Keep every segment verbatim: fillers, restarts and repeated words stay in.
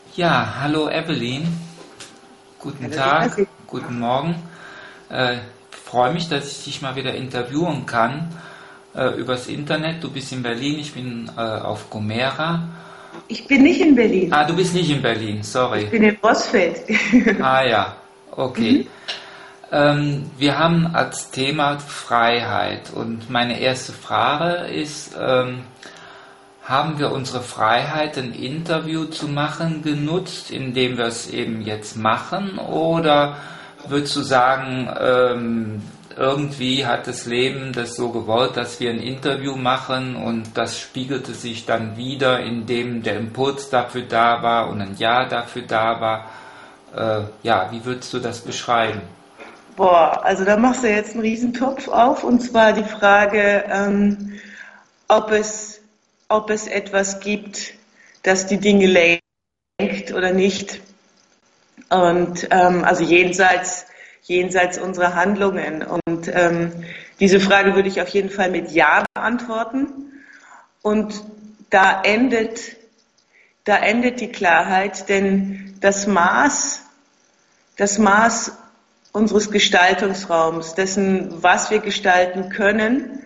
Ja, hallo Evelyn, guten Hallo, Tag, Ignasi. guten Morgen. Äh, freue mich, dass ich dich mal wieder interviewen kann äh, übers Internet. Du bist in Berlin, ich bin äh, auf Gomera. Ich bin nicht in Ah, Berlin. du bist nicht in Berlin, Ich sorry. bin in Rosfeld. Ah ja, okay. Mhm. Ähm, wir haben als Thema Freiheit und meine erste Frage ist, ähm, haben wir unsere Freiheit, ein Interview zu machen, genutzt, indem wir es eben jetzt machen? Oder würdest du sagen, ähm, irgendwie hat das Leben das so gewollt, dass wir ein Interview machen und das spiegelte sich dann wieder, indem der Impuls dafür da war und ein Ja dafür da war? Äh, ja, wie würdest du das beschreiben? Boah, also da machst du jetzt einen Riesentopf auf, und zwar die Frage, ähm, ob es, ob es etwas gibt, das die Dinge lenkt oder nicht. Und ähm, also jenseits, jenseits unserer Handlungen. Und ähm, diese Frage würde ich auf jeden Fall mit Ja beantworten. Und da endet, da endet die Klarheit, denn das Maß, das Maß unseres Gestaltungsraums, dessen, was wir gestalten können,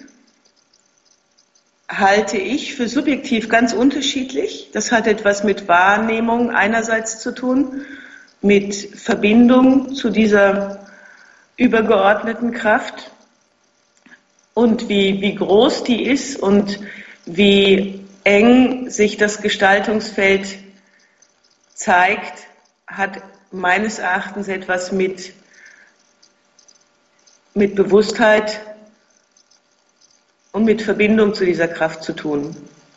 halte ich für subjektiv ganz unterschiedlich. Das hat etwas mit Wahrnehmung einerseits zu tun, mit Verbindung zu dieser übergeordneten Kraft und wie, wie groß die ist und wie eng sich das Gestaltungsfeld zeigt, hat meines Erachtens etwas mit, mit Bewusstheit und mit Verbindung zu dieser Kraft zu tun.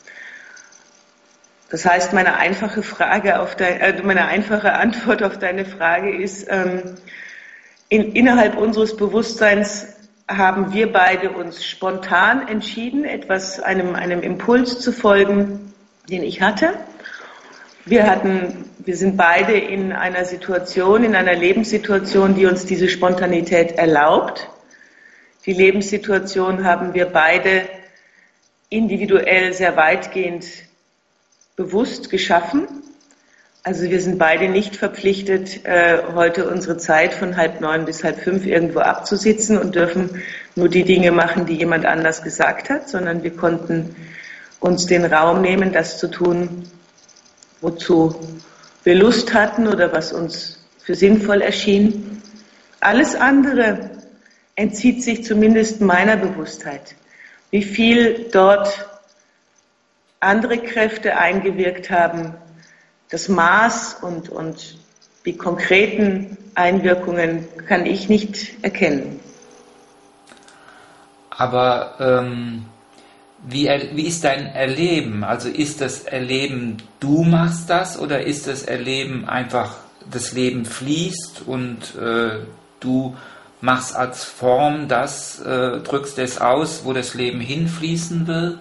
Das heißt, meine einfache Frage auf dein, äh, meine einfache Antwort auf deine Frage ist, ähm, in, innerhalb unseres Bewusstseins haben wir beide uns spontan entschieden, etwas, einem, einem Impuls zu folgen, den ich hatte. Wir hatten, wir sind beide in einer Situation, in einer Lebenssituation, die uns diese Spontanität erlaubt. Die Lebenssituation haben wir beide individuell sehr weitgehend bewusst geschaffen. Also wir sind beide nicht verpflichtet, äh, heute unsere Zeit von halb neun bis halb fünf irgendwo abzusitzen und dürfen nur die Dinge machen, die jemand anders gesagt hat, sondern wir konnten uns den Raum nehmen, das zu tun, wozu wir Lust hatten oder was uns für sinnvoll erschien. Alles andere entzieht sich zumindest meiner Bewusstheit. Wie viel dort andere Kräfte eingewirkt haben, das Maß und, und die konkreten Einwirkungen kann ich nicht erkennen. Aber ähm, wie, er- wie ist dein Erleben? Also ist das Erleben, du machst das oder ist das Erleben einfach, das Leben fließt und äh, du machst als Form das, äh, drückst es aus, wo das Leben hinfließen will?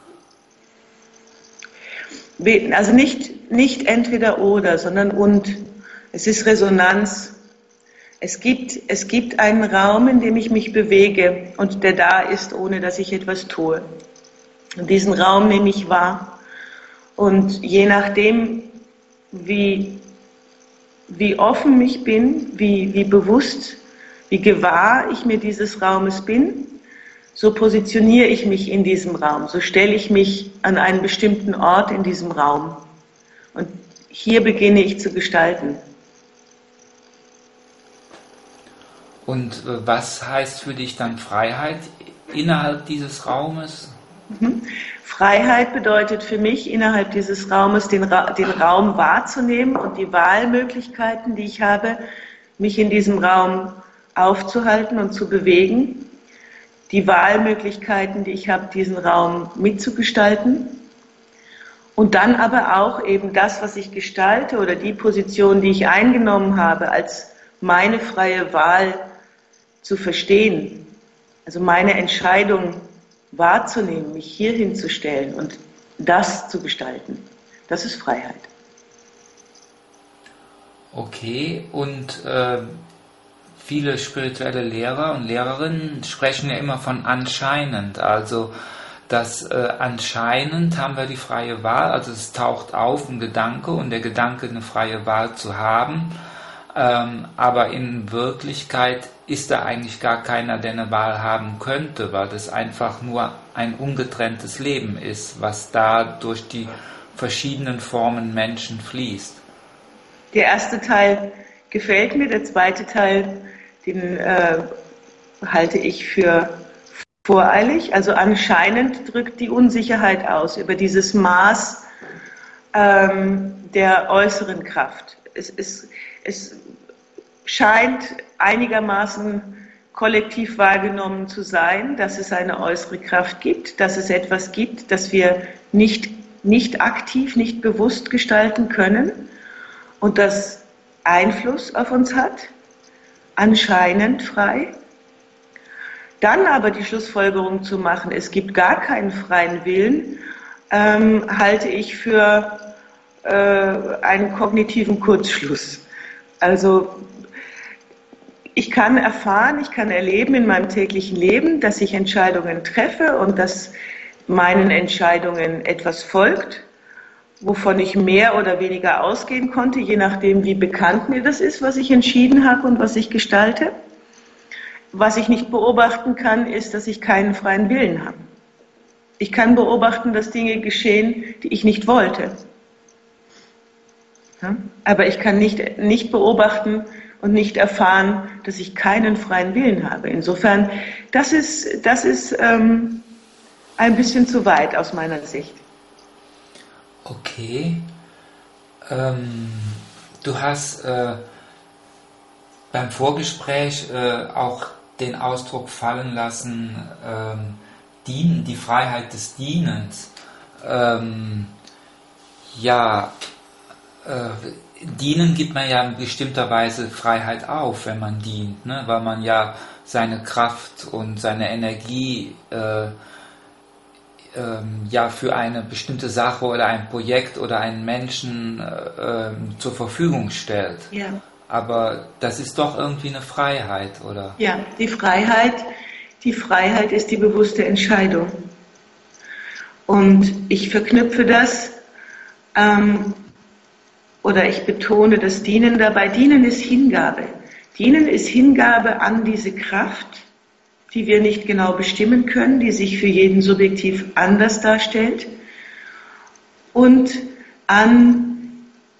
Also nicht, nicht entweder oder, sondern und. Es ist Resonanz. Es gibt, es gibt einen Raum, in dem ich mich bewege und der da ist, ohne dass ich etwas tue. Und diesen Raum nehme ich wahr. Und je nachdem, wie, wie offen ich bin, wie, wie bewusst, wie gewahr ich mir dieses Raumes bin, so positioniere ich mich in diesem Raum, so stelle ich mich an einen bestimmten Ort in diesem Raum. Und hier beginne ich zu gestalten. Und äh, was heißt für dich dann Freiheit innerhalb dieses Raumes? Mhm. Freiheit bedeutet für mich, innerhalb dieses Raumes den, Ra den Raum wahrzunehmen und die Wahlmöglichkeiten, die ich habe, mich in diesem Raum aufzuhalten und zu bewegen. Die Wahlmöglichkeiten, die ich habe, diesen Raum mitzugestalten. Und dann aber auch eben das, was ich gestalte oder die Position, die ich eingenommen habe, als meine freie Wahl zu verstehen. Also meine Entscheidung wahrzunehmen, mich hier hinzustellen und das zu gestalten. Das ist Freiheit. Okay, und äh, viele spirituelle Lehrer und Lehrerinnen sprechen ja immer von anscheinend. Also dass äh, anscheinend haben wir die freie Wahl, also es taucht auf ein Gedanke und der Gedanke, eine freie Wahl zu haben, ähm, aber in Wirklichkeit ist da eigentlich gar keiner, der eine Wahl haben könnte, weil das einfach nur ein ungetrenntes Leben ist, was da durch die verschiedenen Formen Menschen fließt. Der erste Teil gefällt mir, der zweite Teil, den äh, halte ich für voreilig. Also anscheinend drückt die Unsicherheit aus über dieses Maß ähm, der äußeren Kraft. Es, es, es scheint einigermaßen kollektiv wahrgenommen zu sein, dass es eine äußere Kraft gibt, dass es etwas gibt, das wir nicht, nicht aktiv, nicht bewusst gestalten können und das Einfluss auf uns hat, anscheinend frei. Dann aber die Schlussfolgerung zu machen, es gibt gar keinen freien Willen, ähm, halte ich für äh, einen kognitiven Kurzschluss. Also ich kann erfahren, ich kann erleben in meinem täglichen Leben, dass ich Entscheidungen treffe und dass meinen Entscheidungen etwas folgt, wovon ich mehr oder weniger ausgehen konnte, je nachdem, wie bekannt mir das ist, was ich entschieden habe und was ich gestalte. Was ich nicht beobachten kann, ist, dass ich keinen freien Willen habe. Ich kann beobachten, dass Dinge geschehen, die ich nicht wollte. Ja? Aber ich kann nicht, nicht beobachten und nicht erfahren, dass ich keinen freien Willen habe. Insofern, das ist, das ist ähm, ein bisschen zu weit aus meiner Sicht. Okay. Ähm, du hast äh, beim Vorgespräch äh, auch den Ausdruck fallen lassen, ähm, dienen, die Freiheit des Dienens. Ähm, ja, äh, dienen gibt man ja in bestimmter Weise Freiheit auf, wenn man dient, ne? Weil man ja seine Kraft und seine Energie äh, ähm, ja für eine bestimmte Sache oder ein Projekt oder einen Menschen äh, äh, zur Verfügung stellt. Ja. Aber das ist doch irgendwie eine Freiheit, oder? Ja, die Freiheit, die Freiheit ist die bewusste Entscheidung. Und ich verknüpfe das, ähm, oder ich betone das Dienen dabei. Dienen ist Hingabe. Dienen ist Hingabe an diese Kraft, die wir nicht genau bestimmen können, die sich für jeden subjektiv anders darstellt, und an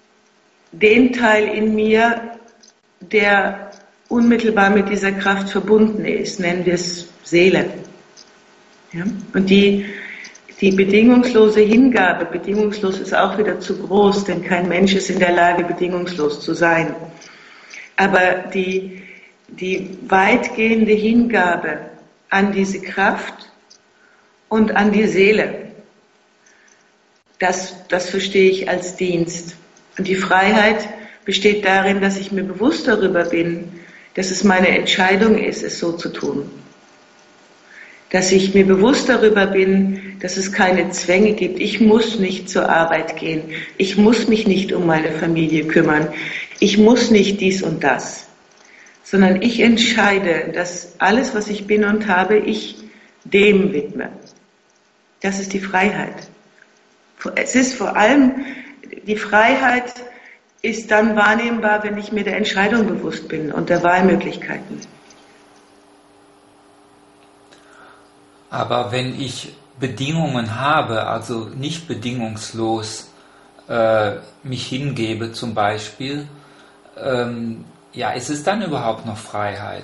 den Teil in mir, der unmittelbar mit dieser Kraft verbunden ist, nennen wir es Seele. Ja? Und die, die bedingungslose Hingabe, bedingungslos ist auch wieder zu groß, denn kein Mensch ist in der Lage, bedingungslos zu sein. Aber die, die weitgehende Hingabe an diese Kraft und an die Seele, das, das verstehe ich als Dienst. Und die Freiheit besteht darin, dass ich mir bewusst darüber bin, dass es meine Entscheidung ist, es so zu tun. Dass ich mir bewusst darüber bin, dass es keine Zwänge gibt. Ich muss nicht zur Arbeit gehen. Ich muss mich nicht um meine Familie kümmern. Ich muss nicht dies und das. Sondern ich entscheide, dass alles, was ich bin und habe, ich dem widme. Das ist die Freiheit. Es ist vor allem die Freiheit, ist dann wahrnehmbar, wenn ich mir der Entscheidung bewusst bin und der Wahlmöglichkeiten. Aber wenn ich Bedingungen habe, also nicht bedingungslos äh, mich hingebe zum Beispiel, ähm, ja, ist es dann überhaupt noch Freiheit?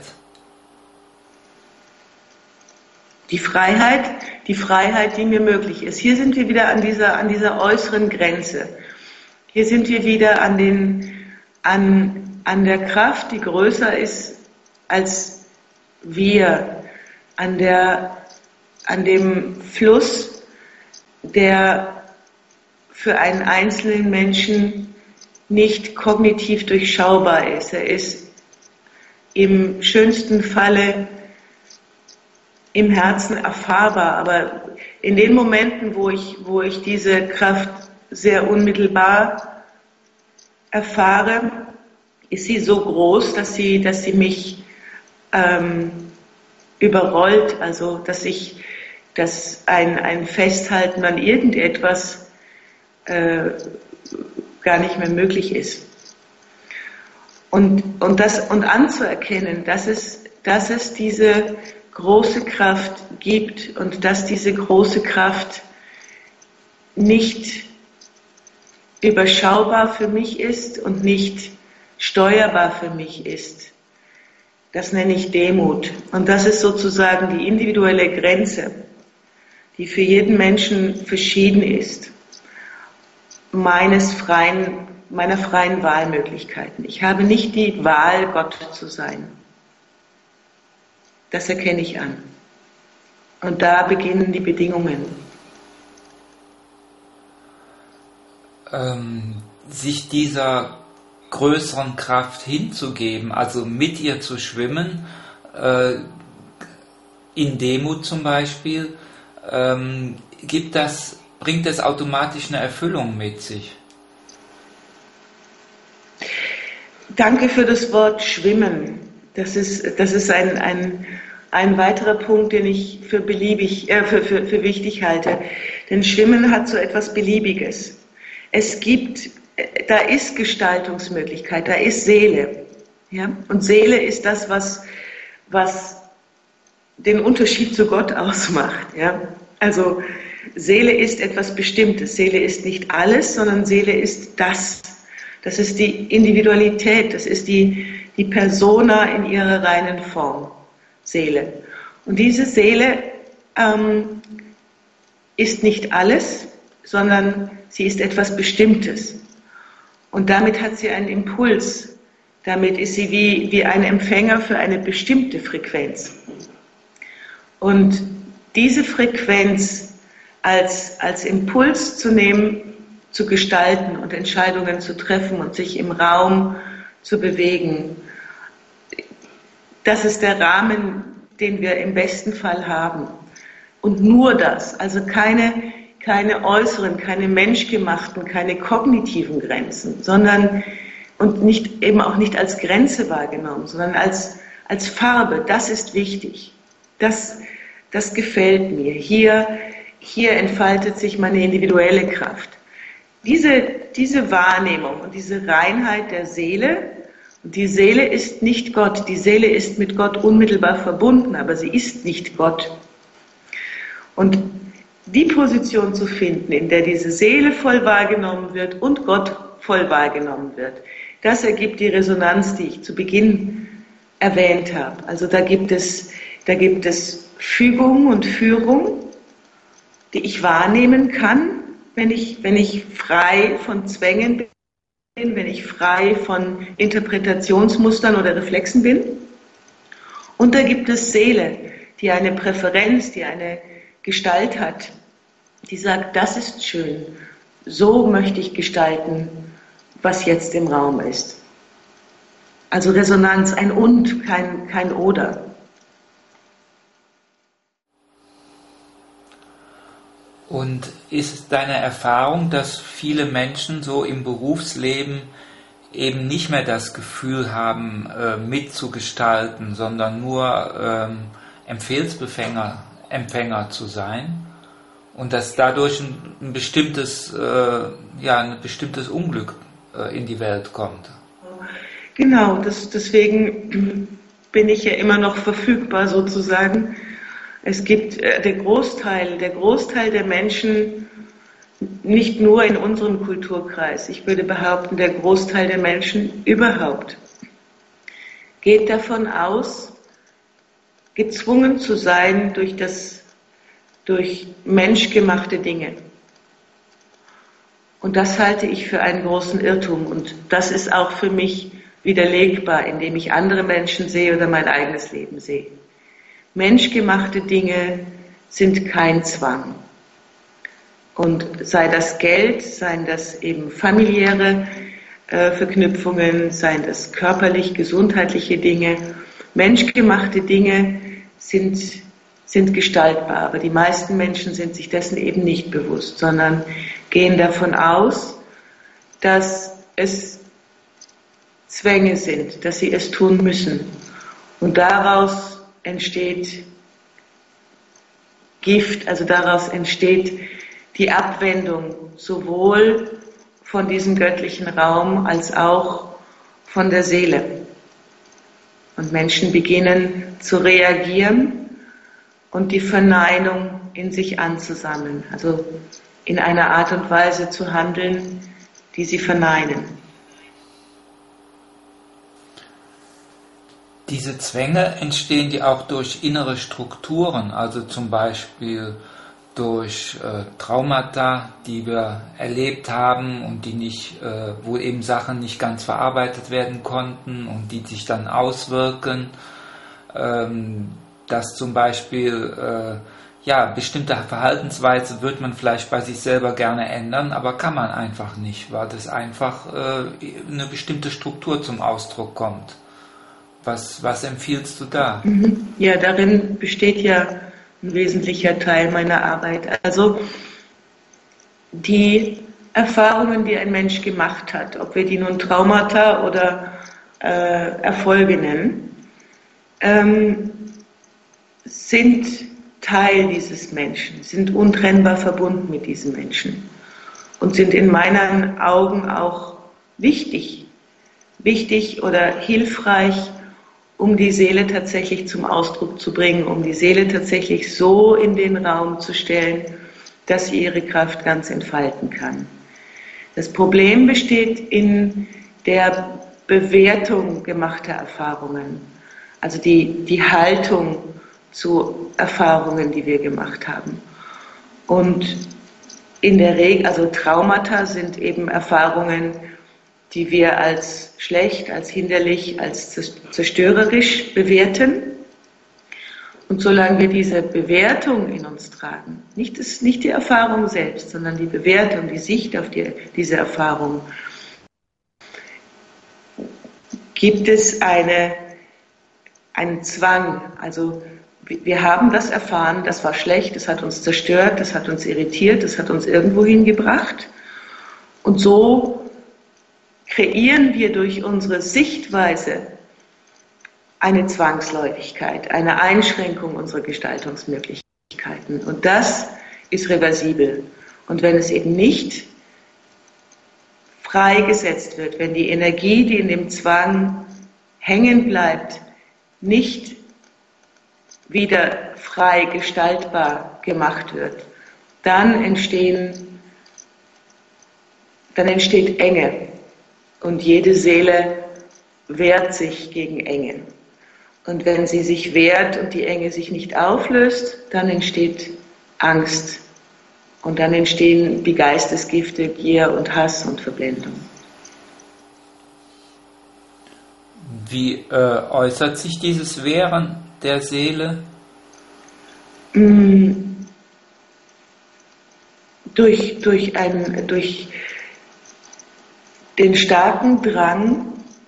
Die Freiheit, die Freiheit, die mir möglich ist. Hier sind wir wieder an dieser, an dieser äußeren Grenze. Hier sind wir wieder an, den, an, an der Kraft, die größer ist als wir, an, der, an dem Fluss, der für einen einzelnen Menschen nicht kognitiv durchschaubar ist. Er ist im schönsten Falle im Herzen erfahrbar, aber in den Momenten, wo ich, wo ich diese Kraft sehr unmittelbar erfahre, ist sie so groß, dass sie, dass sie mich ähm, überrollt, also dass ich, dass ein, ein Festhalten an irgendetwas äh, gar nicht mehr möglich ist. Und, und, das, und anzuerkennen, dass es, dass es diese große Kraft gibt und dass diese große Kraft nicht überschaubar für mich ist und nicht steuerbar für mich ist. Das nenne ich Demut. Und das ist sozusagen die individuelle Grenze, die für jeden Menschen verschieden ist, meines freien, meiner freien Wahlmöglichkeiten. Ich habe nicht die Wahl, Gott zu sein. Das erkenne ich an. Und da beginnen die Bedingungen. Ähm, sich dieser größeren Kraft hinzugeben, also mit ihr zu schwimmen, äh, in Demut zum Beispiel, ähm, gibt das, bringt das automatisch eine Erfüllung mit sich? Danke für das Wort Schwimmen. Das ist, das ist ein, ein, ein weiterer Punkt, den ich für beliebig, äh, für, für, für wichtig halte. Denn Schwimmen hat so etwas Beliebiges. Es gibt, da ist Gestaltungsmöglichkeit, da ist Seele. Ja? Und Seele ist das, was, was den Unterschied zu Gott ausmacht. Ja? Also Seele ist etwas Bestimmtes. Seele ist nicht alles, sondern Seele ist das. Das ist die Individualität, das ist die, die Persona in ihrer reinen Form, Seele. Und diese Seele ähm, ist nicht alles, sondern sie ist etwas Bestimmtes. Und damit hat sie einen Impuls. Damit ist sie wie, wie ein Empfänger für eine bestimmte Frequenz. Und diese Frequenz als, als Impuls zu nehmen, zu gestalten und Entscheidungen zu treffen und sich im Raum zu bewegen, das ist der Rahmen, den wir im besten Fall haben. Und nur das, also keine, keine äußeren, keine menschgemachten, keine kognitiven Grenzen, sondern und nicht, eben auch nicht als Grenze wahrgenommen, sondern als, als Farbe. Das ist wichtig. Das, das gefällt mir. Hier, hier entfaltet sich meine individuelle Kraft. Diese, diese Wahrnehmung und diese Reinheit der Seele, und die Seele ist nicht Gott, die Seele ist mit Gott unmittelbar verbunden, aber sie ist nicht Gott. Und die Position zu finden, in der diese Seele voll wahrgenommen wird und Gott voll wahrgenommen wird, das ergibt die Resonanz, die ich zu Beginn erwähnt habe. Also da gibt es, da gibt es Fügung und Führung, die ich wahrnehmen kann, wenn ich, wenn ich frei von Zwängen bin, wenn ich frei von Interpretationsmustern oder Reflexen bin. Und da gibt es Seele, die eine Präferenz, die eine Gestalt hat, die sagt, das ist schön, so möchte ich gestalten, was jetzt im Raum ist. Also Resonanz, ein Und, kein, kein Oder. Und ist es deine Erfahrung, dass viele Menschen so im Berufsleben eben nicht mehr das Gefühl haben, äh, mitzugestalten, sondern nur ähm, Empfehlsempfänger Empfänger zu sein und dass dadurch ein, ein bestimmtes, äh, ja, ein bestimmtes Unglück äh, in die Welt kommt? Genau, das, deswegen bin ich ja immer noch verfügbar sozusagen. Es gibt äh, der Großteil, der Großteil der Menschen, nicht nur in unserem Kulturkreis, ich würde behaupten, der Großteil der Menschen überhaupt, geht davon aus, gezwungen zu sein durch das, durch menschgemachte Dinge. Und das halte ich für einen großen Irrtum. Und das ist auch für mich widerlegbar, indem ich andere Menschen sehe oder mein eigenes Leben sehe. Menschgemachte Dinge sind kein Zwang. Und sei das Geld, seien das eben familiäre äh, Verknüpfungen, seien das körperlich, gesundheitliche Dinge. Menschgemachte Dinge sind, sind gestaltbar, aber die meisten Menschen sind sich dessen eben nicht bewusst, sondern gehen davon aus, dass es Zwänge sind, dass sie es tun müssen. Und daraus entsteht Gift, also daraus entsteht die Abwendung sowohl von diesem göttlichen Raum als auch von der Seele. Und Menschen beginnen zu reagieren und die Verneinung in sich anzusammeln, also in einer Art und Weise zu handeln, die sie verneinen. Diese Zwänge entstehen die auch durch innere Strukturen, also zum Beispiel durch äh, Traumata, die wir erlebt haben und die nicht, äh, wo eben Sachen nicht ganz verarbeitet werden konnten und die sich dann auswirken, ähm, dass zum Beispiel äh, ja, bestimmte Verhaltensweise wird man vielleicht bei sich selber gerne ändern, aber kann man einfach nicht, weil das einfach äh, eine bestimmte Struktur zum Ausdruck kommt. Was, was empfiehlst du da? Ja, darin besteht ja ein wesentlicher Teil meiner Arbeit. Also die Erfahrungen, die ein Mensch gemacht hat, ob wir die nun Traumata oder äh, Erfolge nennen, ähm, sind Teil dieses Menschen, sind untrennbar verbunden mit diesem Menschen und sind in meinen Augen auch wichtig, wichtig oder hilfreich, um die Seele tatsächlich zum Ausdruck zu bringen, um die Seele tatsächlich so in den Raum zu stellen, dass sie ihre Kraft ganz entfalten kann. Das Problem besteht in der Bewertung gemachter Erfahrungen, also die, die Haltung zu Erfahrungen, die wir gemacht haben. Und in der Regel, also Traumata sind eben Erfahrungen, die wir als schlecht, als hinderlich, als zerstörerisch bewerten. Und solange wir diese Bewertung in uns tragen, nicht, das, nicht die Erfahrung selbst, sondern die Bewertung, die Sicht auf die, diese Erfahrung, gibt es eine, einen Zwang. Also wir haben das erfahren, das war schlecht, das hat uns zerstört, das hat uns irritiert, das hat uns irgendwo hingebracht. Und so kreieren wir durch unsere Sichtweise eine Zwangsläufigkeit, eine Einschränkung unserer Gestaltungsmöglichkeiten. Und das ist reversibel. Und wenn es eben nicht freigesetzt wird, wenn die Energie, die in dem Zwang hängen bleibt, nicht wieder frei gestaltbar gemacht wird, dann entstehen, dann entsteht Enge. Und jede Seele wehrt sich gegen Enge. Und wenn sie sich wehrt und die Enge sich nicht auflöst, dann entsteht Angst. Und dann entstehen die Geistesgifte, Gier und Hass und Verblendung. Wie äh, äußert sich dieses Wehren der Seele? Mm, durch, durch, ein, durch den starken Drang,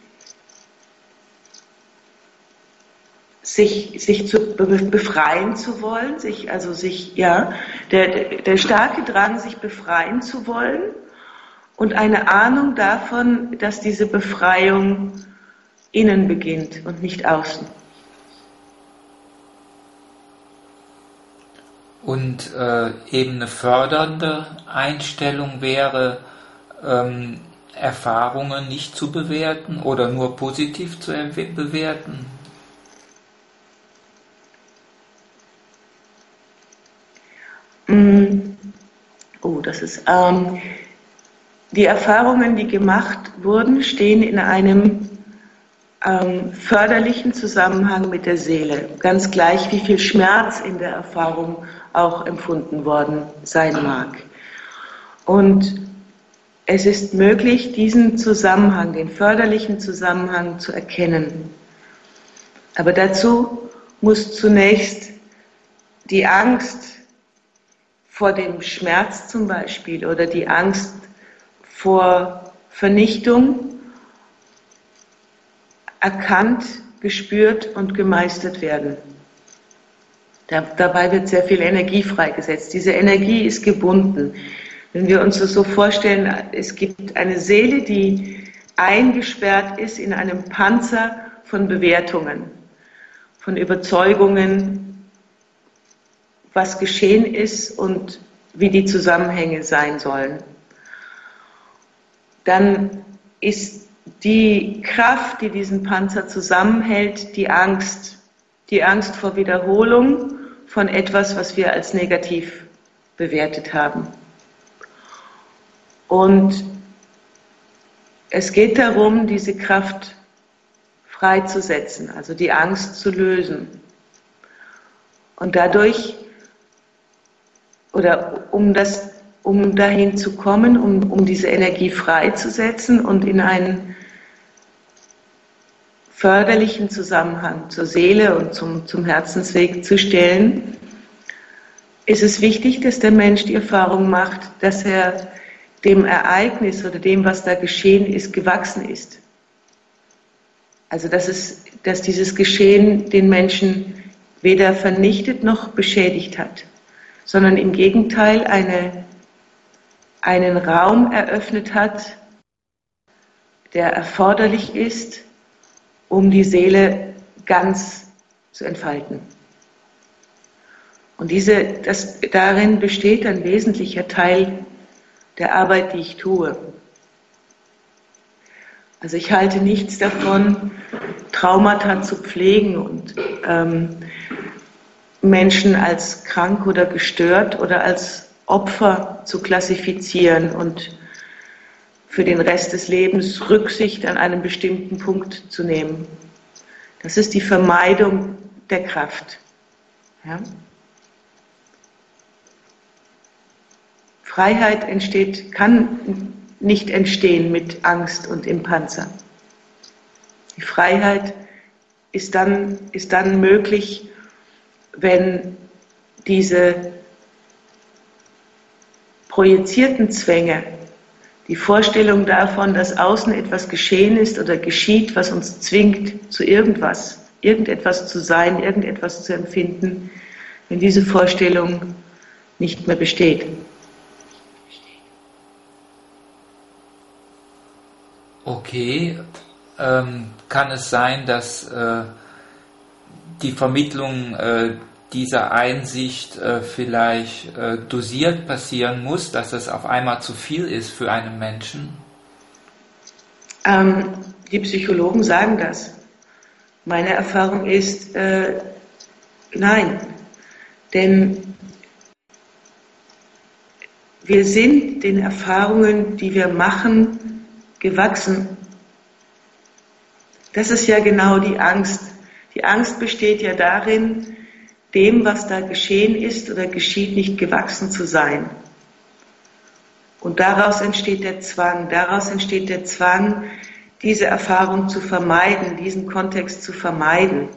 sich, sich zu befreien zu wollen, sich, also sich, ja, der, der starke Drang, sich befreien zu wollen und eine Ahnung davon, dass diese Befreiung innen beginnt und nicht außen. Und äh, eben eine fördernde Einstellung wäre, ähm, Erfahrungen nicht zu bewerten oder nur positiv zu bewerten? Oh, das ist, ähm, die Erfahrungen, die gemacht wurden, stehen in einem ähm, förderlichen Zusammenhang mit der Seele. Ganz gleich, wie viel Schmerz in der Erfahrung auch empfunden worden sein mag. Und es ist möglich, diesen Zusammenhang, den förderlichen Zusammenhang zu erkennen. Aber dazu muss zunächst die Angst vor dem Schmerz zum Beispiel oder die Angst vor Vernichtung erkannt, gespürt und gemeistert werden. Da, dabei wird sehr viel Energie freigesetzt. Diese Energie ist gebunden. Wenn wir uns das so vorstellen, es gibt eine Seele, die eingesperrt ist in einem Panzer von Bewertungen, von Überzeugungen, was geschehen ist und wie die Zusammenhänge sein sollen. Dann ist die Kraft, die diesen Panzer zusammenhält, die Angst. Die Angst vor Wiederholung von etwas, was wir als negativ bewertet haben. Und es geht darum, diese Kraft freizusetzen, also die Angst zu lösen. Und dadurch, oder um das, um dahin zu kommen, um, um diese Energie freizusetzen und in einen förderlichen Zusammenhang zur Seele und zum, zum Herzensweg zu stellen, ist es wichtig, dass der Mensch die Erfahrung macht, dass er dem Ereignis oder dem, was da geschehen ist, gewachsen ist. Also dass, es, dass dieses Geschehen den Menschen weder vernichtet noch beschädigt hat, sondern im Gegenteil eine, einen Raum eröffnet hat, der erforderlich ist, um die Seele ganz zu entfalten. Und diese, das, darin besteht ein wesentlicher Teil der Arbeit, die ich tue. Also ich halte nichts davon, Traumata zu pflegen und ähm, Menschen als krank oder gestört oder als Opfer zu klassifizieren und für den Rest des Lebens Rücksicht an einem bestimmten Punkt zu nehmen. Das ist die Vermeidung der Kraft. Ja? Freiheit entsteht, kann nicht entstehen mit Angst und im Panzer. Die Freiheit ist dann, ist dann möglich, wenn diese projizierten Zwänge, die Vorstellung davon, dass außen etwas geschehen ist oder geschieht, was uns zwingt zu irgendwas, irgendetwas zu sein, irgendetwas zu empfinden, wenn diese Vorstellung nicht mehr besteht. Okay, ähm, kann es sein, dass äh, die Vermittlung äh, dieser Einsicht äh, vielleicht äh, dosiert passieren muss, dass es auf einmal zu viel ist für einen Menschen? Ähm, die Psychologen sagen das. Meine Erfahrung ist, äh, nein, denn wir sind den Erfahrungen, die wir machen, gewachsen. Das ist ja genau die Angst. Die Angst besteht ja darin, dem, was da geschehen ist oder geschieht, nicht gewachsen zu sein. Und daraus entsteht der Zwang, daraus entsteht der Zwang, diese Erfahrung zu vermeiden, diesen Kontext zu vermeiden.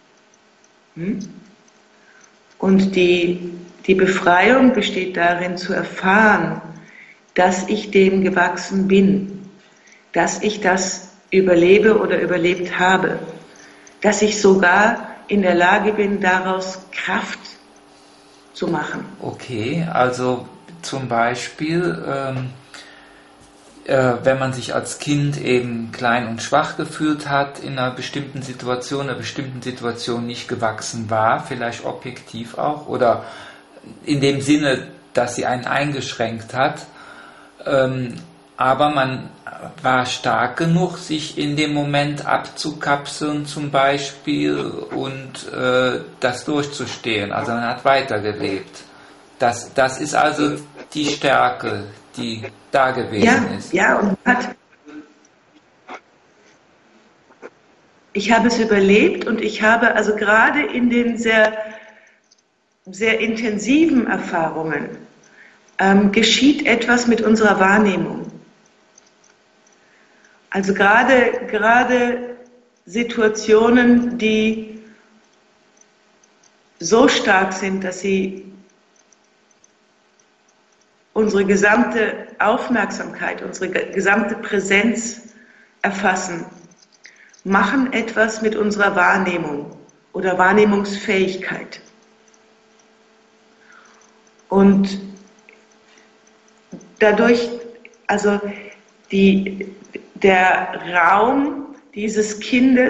Und die, die Befreiung besteht darin, zu erfahren, dass ich dem gewachsen bin, dass ich das überlebe oder überlebt habe, dass ich sogar in der Lage bin, daraus Kraft zu machen. Okay, also zum Beispiel, ähm, äh, wenn man sich als Kind eben klein und schwach gefühlt hat, in einer bestimmten Situation, einer bestimmten Situation nicht gewachsen war, vielleicht objektiv auch, oder in dem Sinne, dass sie einen eingeschränkt hat, ähm, aber man war stark genug, sich in dem Moment abzukapseln zum Beispiel und äh, das durchzustehen. Also man hat weitergelebt. Das, das ist also die Stärke, die da gewesen ja, ist. Ja, und hat, ich habe es überlebt und ich habe also gerade in den sehr, sehr intensiven Erfahrungen ähm, geschieht etwas mit unserer Wahrnehmung. Also gerade, gerade Situationen, die so stark sind, dass sie unsere gesamte Aufmerksamkeit, unsere gesamte Präsenz erfassen, machen etwas mit unserer Wahrnehmung oder Wahrnehmungsfähigkeit. Und dadurch, also die, der Raum dieses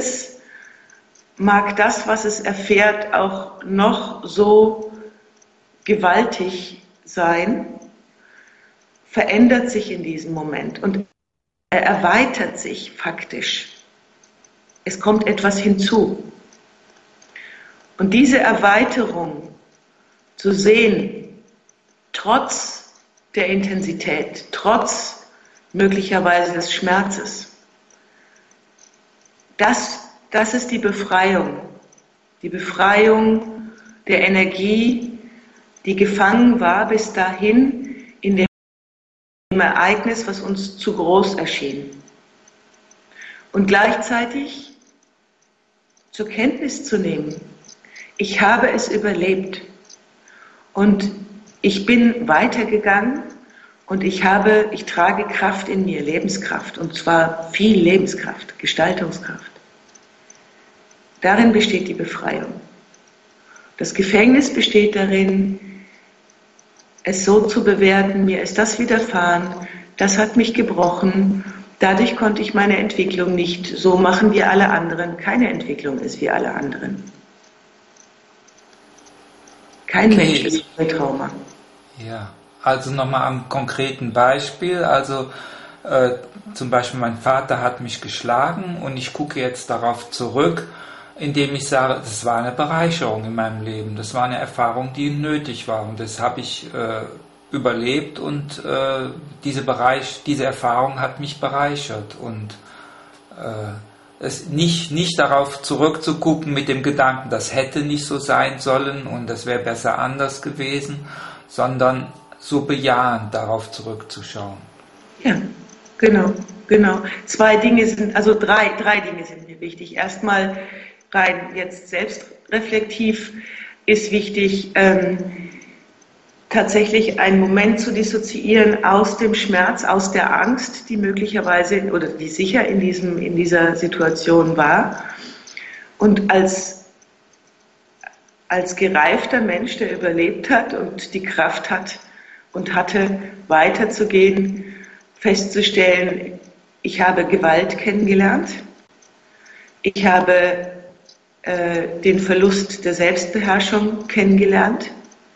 Kindes mag das, was es erfährt, auch noch so gewaltig sein, verändert sich in diesem Moment und er erweitert sich faktisch. Es kommt etwas hinzu. Und diese Erweiterung zu sehen, trotz der Intensität, trotz möglicherweise des Schmerzes, das, das ist die Befreiung. Die Befreiung der Energie, die gefangen war bis dahin in dem Ereignis, was uns zu groß erschien. Und gleichzeitig zur Kenntnis zu nehmen, ich habe es überlebt und ich bin weitergegangen und ich habe, ich trage Kraft in mir, Lebenskraft, und zwar viel Lebenskraft, Gestaltungskraft. Darin besteht die Befreiung. Das Gefängnis besteht darin, es so zu bewerten, mir ist das widerfahren, das hat mich gebrochen, dadurch konnte ich meine Entwicklung nicht so machen wie alle anderen. Keine Entwicklung ist wie alle anderen. Kein Okay. Mensch ist ohne Trauma. Ja, also nochmal am konkreten Beispiel. Also äh, zum Beispiel mein Vater hat mich geschlagen und ich gucke jetzt darauf zurück, indem ich sage, das war eine Bereicherung in meinem Leben. Das war eine Erfahrung, die nötig war und das habe ich äh, überlebt und äh, diese, Bereich, diese Erfahrung hat mich bereichert und äh, es nicht, nicht darauf zurückzugucken mit dem Gedanken, das hätte nicht so sein sollen und das wäre besser anders gewesen, sondern so bejahend darauf zurückzuschauen. Ja, genau, genau. Zwei Dinge sind, also drei, drei Dinge sind mir wichtig. Erstmal rein jetzt selbstreflektiv ist wichtig, ähm, tatsächlich einen Moment zu dissoziieren aus dem Schmerz, aus der Angst, die möglicherweise oder die sicher in, diesem, in dieser Situation war. Und als, als gereifter Mensch, der überlebt hat und die Kraft hat und hatte, weiterzugehen, festzustellen, ich habe Gewalt kennengelernt, ich habe äh, den Verlust der Selbstbeherrschung kennengelernt.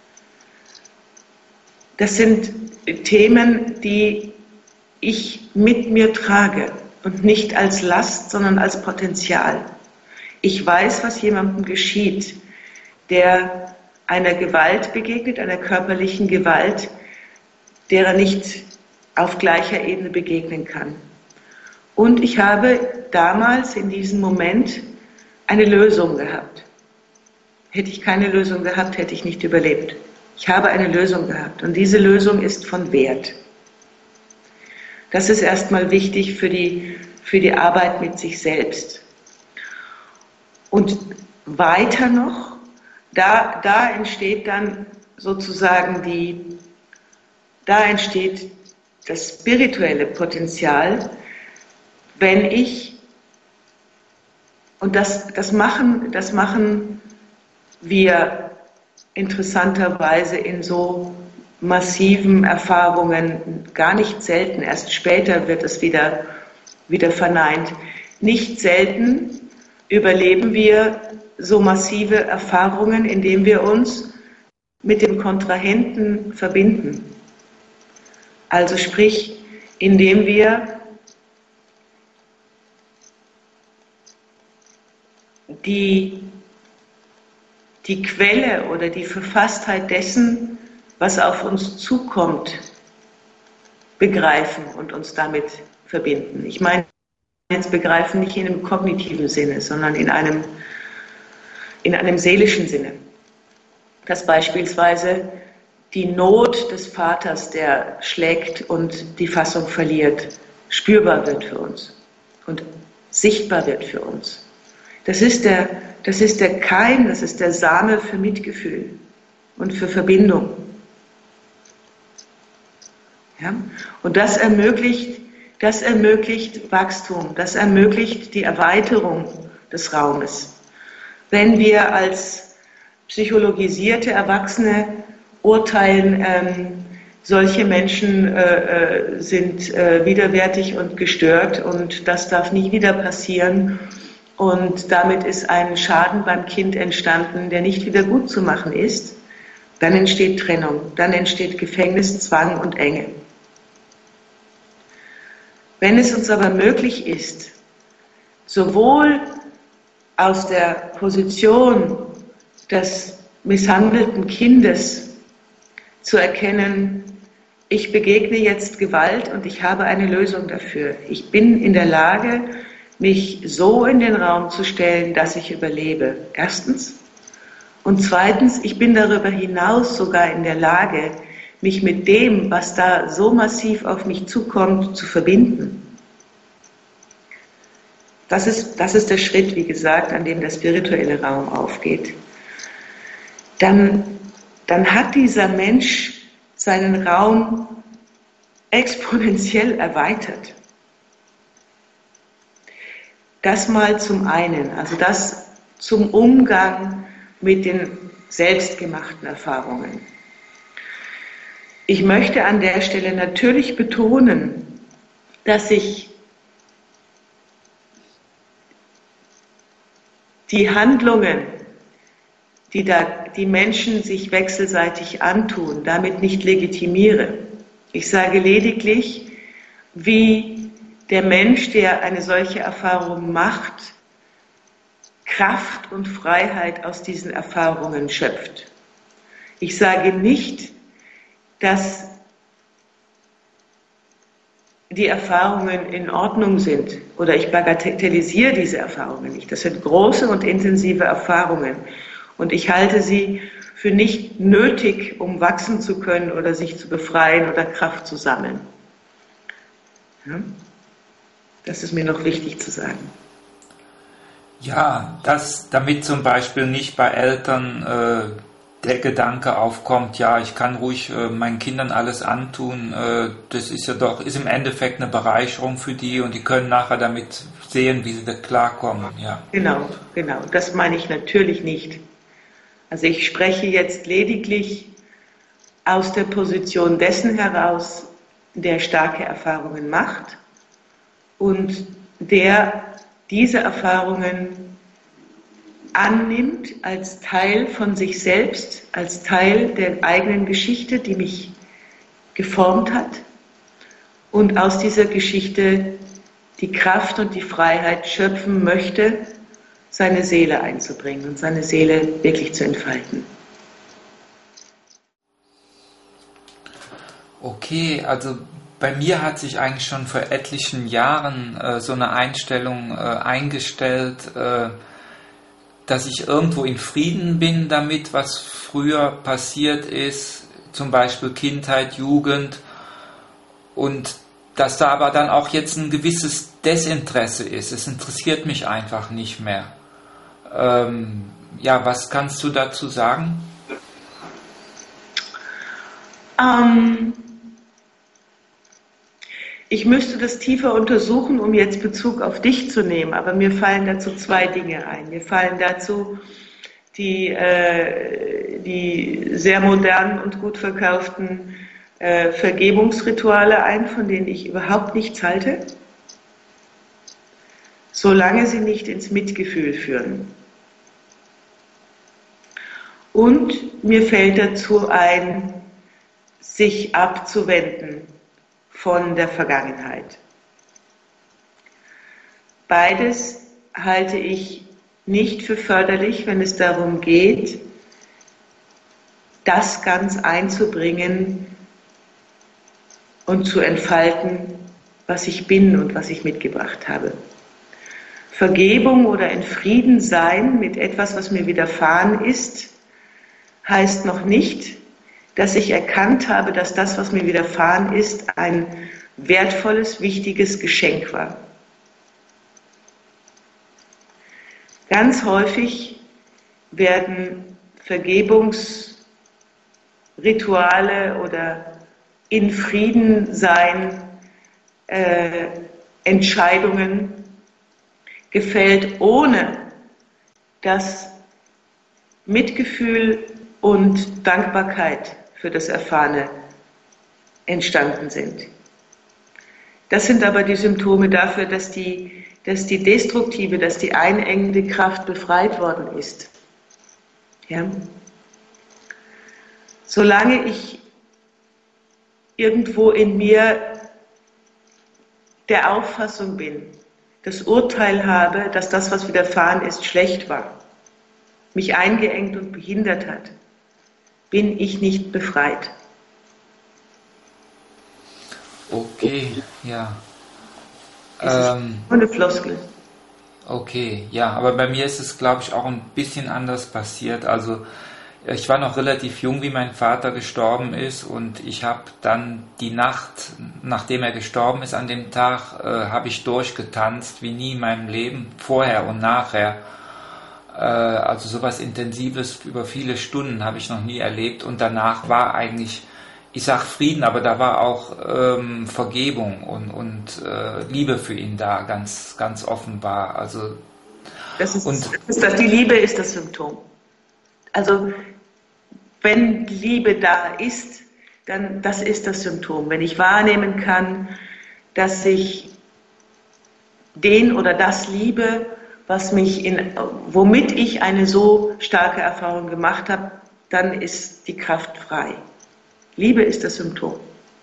Das sind Themen, die ich mit mir trage und nicht als Last, sondern als Potenzial. Ich weiß, was jemandem geschieht, der einer Gewalt begegnet, einer körperlichen Gewalt, der er nicht auf gleicher Ebene begegnen kann. Und ich habe damals in diesem Moment eine Lösung gehabt. Hätte ich keine Lösung gehabt, hätte ich nicht überlebt. Ich habe eine Lösung gehabt und diese Lösung ist von Wert. Das ist erstmal wichtig für die, für die Arbeit mit sich selbst. Und weiter noch, da, da entsteht dann sozusagen die, da entsteht das spirituelle Potenzial, wenn ich, und das, das, machen, das machen wir interessanterweise in so massiven Erfahrungen gar nicht selten, erst später wird es wieder, wieder verneint. Nicht selten überleben wir so massive Erfahrungen, indem wir uns mit dem Kontrahenten verbinden. Also sprich, indem wir die die Quelle oder die Verfasstheit dessen, was auf uns zukommt, begreifen und uns damit verbinden. Ich meine jetzt begreifen nicht in einem kognitiven Sinne, sondern in einem, in einem seelischen Sinne. Dass beispielsweise die Not des Vaters, der schlägt und die Fassung verliert, spürbar wird für uns und sichtbar wird für uns. Das ist der, das ist der Keim, das ist der Same für Mitgefühl und für Verbindung. Ja? Und das ermöglicht, das ermöglicht Wachstum, das ermöglicht die Erweiterung des Raumes. Wenn wir als psychologisierte Erwachsene urteilen, ähm, solche Menschen äh, sind äh, widerwärtig und gestört und das darf nie wieder passieren, und damit ist ein Schaden beim Kind entstanden, der nicht wieder gut zu machen ist, Dann entsteht Trennung, dann entsteht Gefängnis, Zwang und Enge. Wenn es uns aber möglich ist, sowohl aus der Position des misshandelten Kindes zu erkennen, ich begegne jetzt Gewalt und ich habe eine Lösung dafür. Ich bin in der Lage, mich so in den Raum zu stellen, dass ich überlebe. Erstens. Und zweitens, ich bin darüber hinaus sogar in der Lage, mich mit dem, was da so massiv auf mich zukommt, zu verbinden. Das ist, das ist der Schritt, wie gesagt, an dem der spirituelle Raum aufgeht. Dann, dann hat dieser Mensch seinen Raum exponentiell erweitert. Das mal zum einen, also das zum Umgang mit den selbstgemachten Erfahrungen. Ich möchte an der Stelle natürlich betonen, dass ich die Handlungen, die da die Menschen sich wechselseitig antun, damit nicht legitimiere. Ich sage lediglich, wie der Mensch, der eine solche Erfahrung macht, Kraft und Freiheit aus diesen Erfahrungen schöpft. Ich sage nicht, dass die Erfahrungen in Ordnung sind oder ich bagatellisiere diese Erfahrungen nicht. Das sind große und intensive Erfahrungen und ich halte sie für nicht nötig, um wachsen zu können oder sich zu befreien oder Kraft zu sammeln. Ja? Das ist mir noch wichtig zu sagen. Ja, dass damit zum Beispiel nicht bei Eltern äh, der Gedanke aufkommt, ja, ich kann ruhig äh, meinen Kindern alles antun, äh, das ist ja doch, ist im Endeffekt eine Bereicherung für die und die können nachher damit sehen, wie sie da klarkommen. Ja. Genau, genau, das meine ich natürlich nicht. Also ich spreche jetzt lediglich aus der Position dessen heraus, der starke Erfahrungen macht und der diese Erfahrungen annimmt als Teil von sich selbst, als Teil der eigenen Geschichte, die mich geformt hat und aus dieser Geschichte die Kraft und die Freiheit schöpfen möchte, seine Seele einzubringen und seine Seele wirklich zu entfalten. Okay, also bei mir hat sich eigentlich schon vor etlichen Jahren äh, so eine Einstellung äh, eingestellt, äh, dass ich irgendwo in Frieden bin damit, was früher passiert ist, zum Beispiel Kindheit, Jugend, und dass da aber dann auch jetzt ein gewisses Desinteresse ist. Es interessiert mich einfach nicht mehr. Ähm, ja, was kannst du dazu sagen? Ähm, ich müsste das tiefer untersuchen, um jetzt Bezug auf dich zu nehmen, aber mir fallen dazu zwei Dinge ein. Mir fallen dazu die, äh, die sehr modernen und gut verkauften äh, Vergebungsrituale ein, von denen ich überhaupt nichts halte, solange sie nicht ins Mitgefühl führen. Und mir fällt dazu ein, sich abzuwenden von der Vergangenheit. Beides halte ich nicht für förderlich, wenn es darum geht, das ganz einzubringen und zu entfalten, was ich bin und was ich mitgebracht habe. Vergebung oder in Frieden sein mit etwas, was mir widerfahren ist, heißt noch nicht, dass ich erkannt habe, dass das, was mir widerfahren ist, ein wertvolles, wichtiges Geschenk war. Ganz häufig werden Vergebungsrituale oder in Frieden sein äh, Entscheidungen gefällt, ohne dass Mitgefühl und Dankbarkeit für das Erfahrene entstanden sind. Das sind aber die Symptome dafür, dass die, dass die destruktive, dass die einengende Kraft befreit worden ist. Ja? solange ich irgendwo in mir der Auffassung bin, das Urteil habe, dass das, was widerfahren ist, schlecht war, mich eingeengt und behindert hat, bin ich nicht befreit. Okay, ja. Es ist Ähm, nur eine Floskel. okay, ja, aber bei mir ist es, glaube ich, auch ein bisschen anders passiert. Also ich war noch relativ jung, wie mein Vater gestorben ist, und ich habe dann die Nacht, nachdem er gestorben ist, an dem Tag, äh, habe ich durchgetanzt wie nie in meinem Leben, vorher und nachher. Äh, also sowas Intensives über viele Stunden habe ich noch nie erlebt, und danach war eigentlich, ich sag Frieden, aber da war auch ähm, Vergebung und, und äh, Liebe für ihn da, ganz, ganz offenbar. Also, Das ist, und das ist das, die Liebe ist das Symptom. Also wenn Liebe da ist, dann das ist das Symptom. Wenn ich wahrnehmen kann, dass ich den oder das liebe, was mich in, womit ich eine so starke Erfahrung gemacht habe, dann ist die Kraft frei. Liebe ist das Symptom.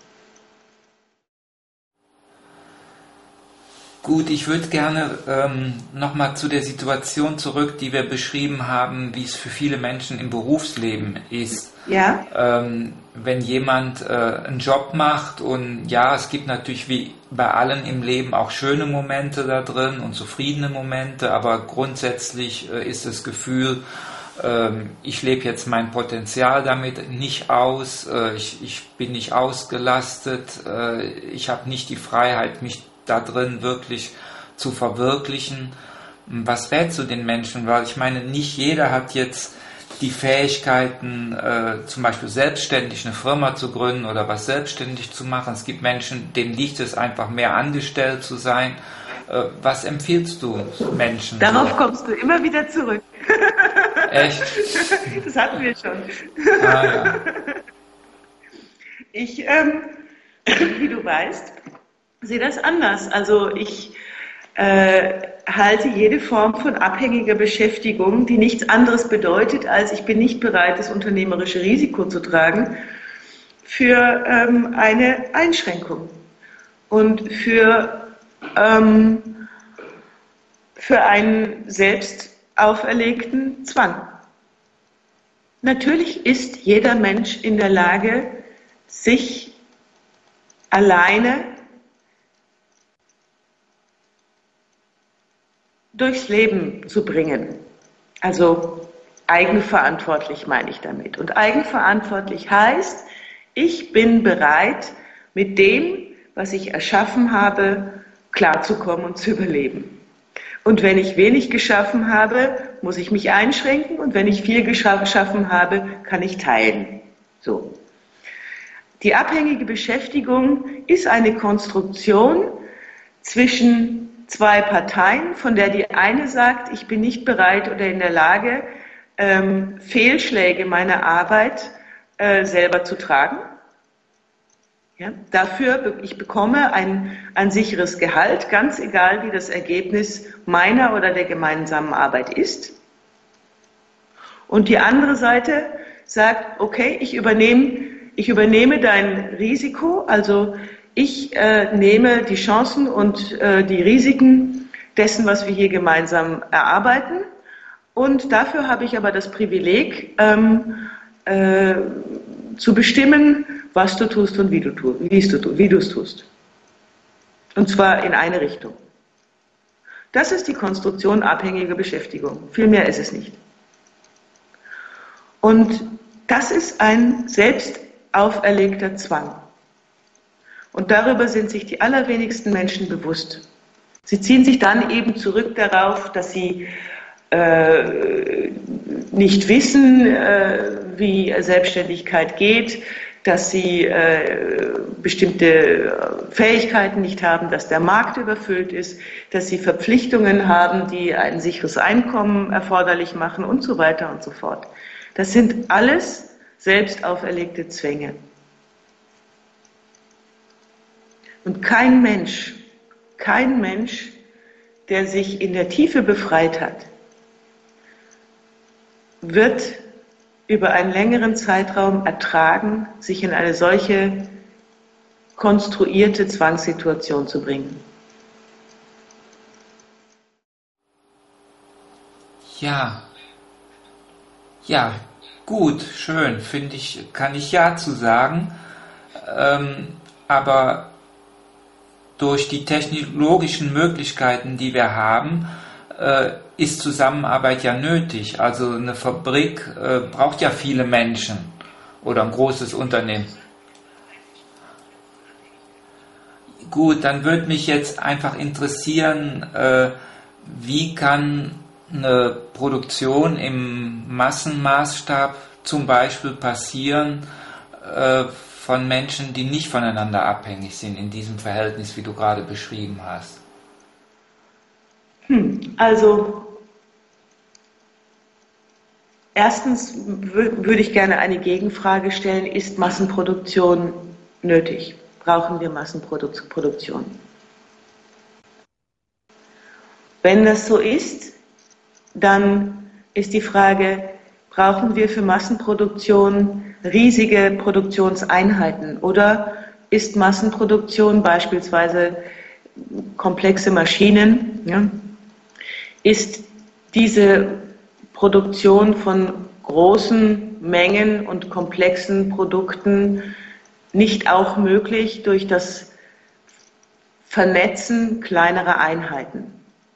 gut, ich würde gerne ähm, nochmal zu der Situation zurück, die wir beschrieben haben, wie es für viele Menschen im Berufsleben ist. Ja? Ähm, wenn jemand äh, einen Job macht, und ja, es gibt natürlich wie bei allen im Leben auch schöne Momente da drin und zufriedene Momente, aber grundsätzlich äh, ist das Gefühl, ähm, ich lebe jetzt mein Potenzial damit nicht aus, äh, ich, ich bin nicht ausgelastet, äh, ich habe nicht die Freiheit, mich da drin wirklich zu verwirklichen. Was rätst du den Menschen? Weil ich meine, nicht jeder hat jetzt die Fähigkeiten, äh, zum Beispiel selbstständig eine Firma zu gründen oder was selbstständig zu machen. Es gibt Menschen, denen liegt es einfach mehr, angestellt zu sein. Äh, was empfiehlst du Menschen? Darauf so? kommst du immer wieder zurück. Echt? Das hatten wir schon. Ah, ja. Ich, ähm, wie du weißt, sehe das anders. Also ich äh, halte jede Form von abhängiger Beschäftigung, die nichts anderes bedeutet, als ich bin nicht bereit, das unternehmerische Risiko zu tragen, für ähm, eine Einschränkung und für, ähm, für einen selbst auferlegten Zwang. Natürlich ist jeder Mensch in der Lage, sich alleine durchs Leben zu bringen. Also eigenverantwortlich meine ich damit. Und eigenverantwortlich heißt, ich bin bereit, mit dem, was ich erschaffen habe, klarzukommen und zu überleben. Und wenn ich wenig geschaffen habe, muss ich mich einschränken, und wenn ich viel geschaffen habe, kann ich teilen. So. Die abhängige Beschäftigung ist eine Konstruktion zwischen zwei Parteien, von der die eine sagt, ich bin nicht bereit oder in der Lage, ähm, Fehlschläge meiner Arbeit äh, selber zu tragen. Ja, dafür, ich bekomme ein, ein sicheres Gehalt, ganz egal, wie das Ergebnis meiner oder der gemeinsamen Arbeit ist. Und die andere Seite sagt, okay, ich übernehme, ich übernehme dein Risiko, also ich äh, nehme die Chancen und äh, die Risiken dessen, was wir hier gemeinsam erarbeiten. Und dafür habe ich aber das Privileg, ähm, äh, zu bestimmen, was du tust und wie du tust, wie du es tust. Und zwar in eine Richtung. Das ist die Konstruktion abhängiger Beschäftigung. Viel mehr ist es nicht. Und das ist ein selbst auferlegter Zwang. Und darüber sind sich die allerwenigsten Menschen bewusst. Sie ziehen sich dann eben zurück darauf, dass sie äh, nicht wissen, äh, wie Selbstständigkeit geht, dass sie äh, bestimmte Fähigkeiten nicht haben, dass der Markt überfüllt ist, dass sie Verpflichtungen haben, die ein sicheres Einkommen erforderlich machen und so weiter und so fort. Das sind alles selbst auferlegte Zwänge. Und kein Mensch, kein Mensch, der sich in der Tiefe befreit hat, wird über einen längeren Zeitraum ertragen, sich in eine solche konstruierte Zwangssituation zu bringen. Ja, ja, gut, schön, finde ich, kann ich ja zu sagen, ähm, aber durch die technologischen Möglichkeiten, die wir haben, äh, ist Zusammenarbeit ja nötig. Also eine Fabrik äh, braucht ja viele Menschen oder ein großes Unternehmen. Gut, dann würde mich jetzt einfach interessieren, äh, wie kann eine Produktion im Massenmaßstab zum Beispiel passieren äh, von Menschen, die nicht voneinander abhängig sind in diesem Verhältnis, wie du gerade beschrieben hast? Hm, also erstens würde ich gerne eine Gegenfrage stellen, ist Massenproduktion nötig? Brauchen wir Massenproduktion? Wenn das so ist, dann ist die Frage, brauchen wir für Massenproduktion riesige Produktionseinheiten oder ist Massenproduktion beispielsweise komplexe Maschinen, ja, ist diese Produktion von großen Mengen und komplexen Produkten nicht auch möglich durch das Vernetzen kleinerer Einheiten?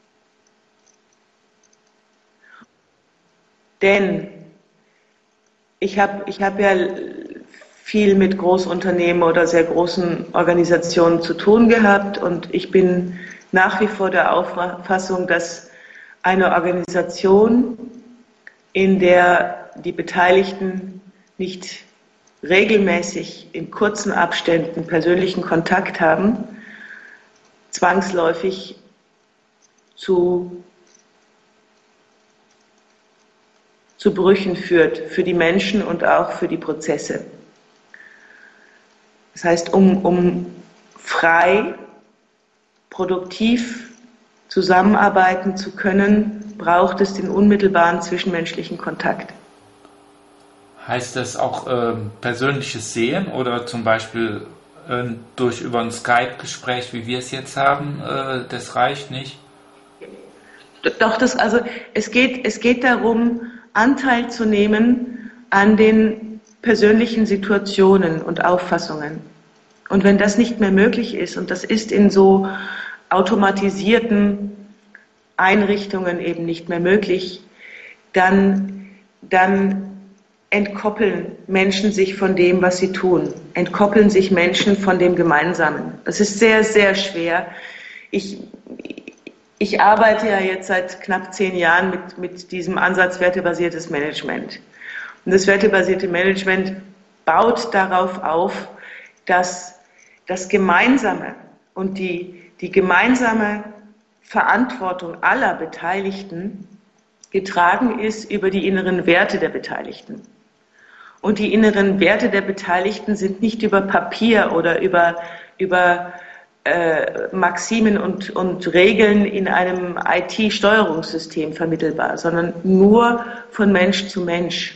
Denn ich habe ich hab ja viel mit Großunternehmen oder sehr großen Organisationen zu tun gehabt und ich bin nach wie vor der Auffassung, dass eine Organisation, in der die Beteiligten nicht regelmäßig in kurzen Abständen persönlichen Kontakt haben, zwangsläufig zu, zu Brüchen führt für die Menschen und auch für die Prozesse. Das heißt, um, um frei, produktiv zusammenarbeiten zu können, braucht es den unmittelbaren zwischenmenschlichen Kontakt. Heißt das auch äh, persönliches Sehen oder zum Beispiel äh, durch über ein Skype-Gespräch, wie wir es jetzt haben, äh, das reicht nicht? Doch, das, also es geht, es geht darum, Anteil zu nehmen an den persönlichen Situationen und Auffassungen. Und wenn das nicht mehr möglich ist, und das ist in so automatisierten Einrichtungen eben nicht mehr möglich, dann, dann entkoppeln Menschen sich von dem, was sie tun, entkoppeln sich Menschen von dem Gemeinsamen. Es ist sehr, sehr schwer. Ich, ich arbeite ja jetzt seit knapp zehn Jahren mit, mit diesem Ansatz wertebasiertes Management. Und das wertebasierte Management baut darauf auf, dass das Gemeinsame und die, die gemeinsame Verantwortung aller Beteiligten getragen ist über die inneren Werte der Beteiligten. Und die inneren Werte der Beteiligten sind nicht über Papier oder über, über äh, Maximen und, und Regeln in einem I T-Steuerungssystem vermittelbar, sondern nur von Mensch zu Mensch.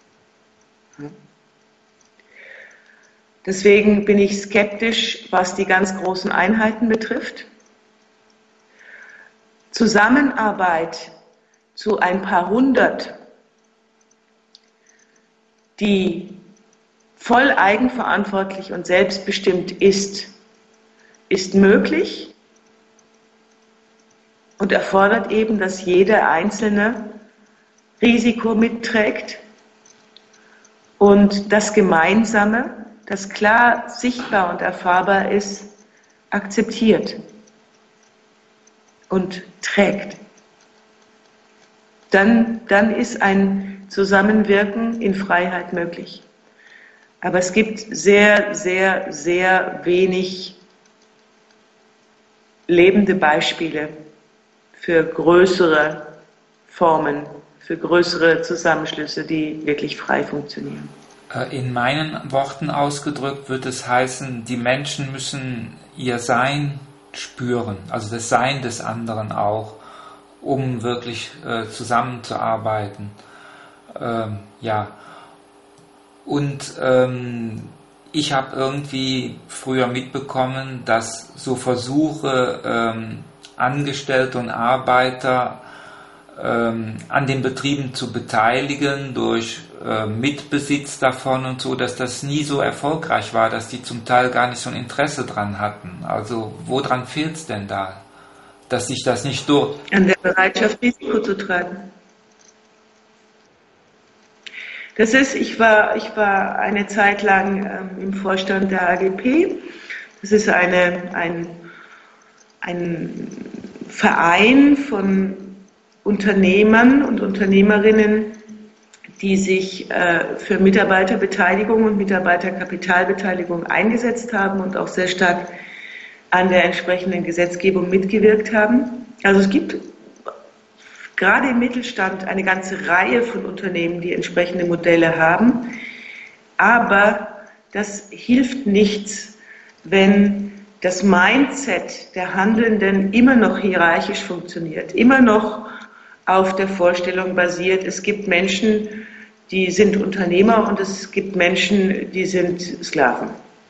Deswegen bin ich skeptisch, was die ganz großen Einheiten betrifft. Zusammenarbeit zu ein paar hundert, die voll eigenverantwortlich und selbstbestimmt ist, ist möglich und erfordert eben, dass jeder Einzelne Risiko mitträgt und das Gemeinsame, das klar sichtbar und erfahrbar ist, akzeptiert und trägt. Dann, dann ist ein Zusammenwirken in Freiheit möglich. Aber es gibt sehr, sehr, sehr wenig lebende Beispiele für größere Formen, für größere Zusammenschlüsse, die wirklich frei funktionieren. In meinen Worten ausgedrückt wird es heißen, die Menschen müssen ihr Sein spüren, also das Sein des anderen auch, um wirklich äh, zusammenzuarbeiten. Ähm, ja, Und ähm, ich habe irgendwie früher mitbekommen, dass so Versuche, ähm, Angestellte und Arbeiter ähm, an den Betrieben zu beteiligen durch äh, Mitbesitz davon und so, dass das nie so erfolgreich war, dass die zum Teil gar nicht so ein Interesse dran hatten. Also woran fehlt es denn da, dass sich das nicht durch... An der Bereitschaft, Risiko zu tragen. Das ist, ich war, ich war eine Zeit lang ähm, im Vorstand der A G P. Das ist eine, ein, ein Verein von Unternehmern und Unternehmerinnen, die sich äh, für Mitarbeiterbeteiligung und Mitarbeiterkapitalbeteiligung eingesetzt haben und auch sehr stark an der entsprechenden Gesetzgebung mitgewirkt haben. Also es gibt gerade im Mittelstand eine ganze Reihe von Unternehmen, die entsprechende Modelle haben. Aber das hilft nichts, wenn das Mindset der Handelnden immer noch hierarchisch funktioniert, immer noch auf der Vorstellung basiert, es gibt Menschen, die sind Unternehmer und es gibt Menschen, die sind Sklaven.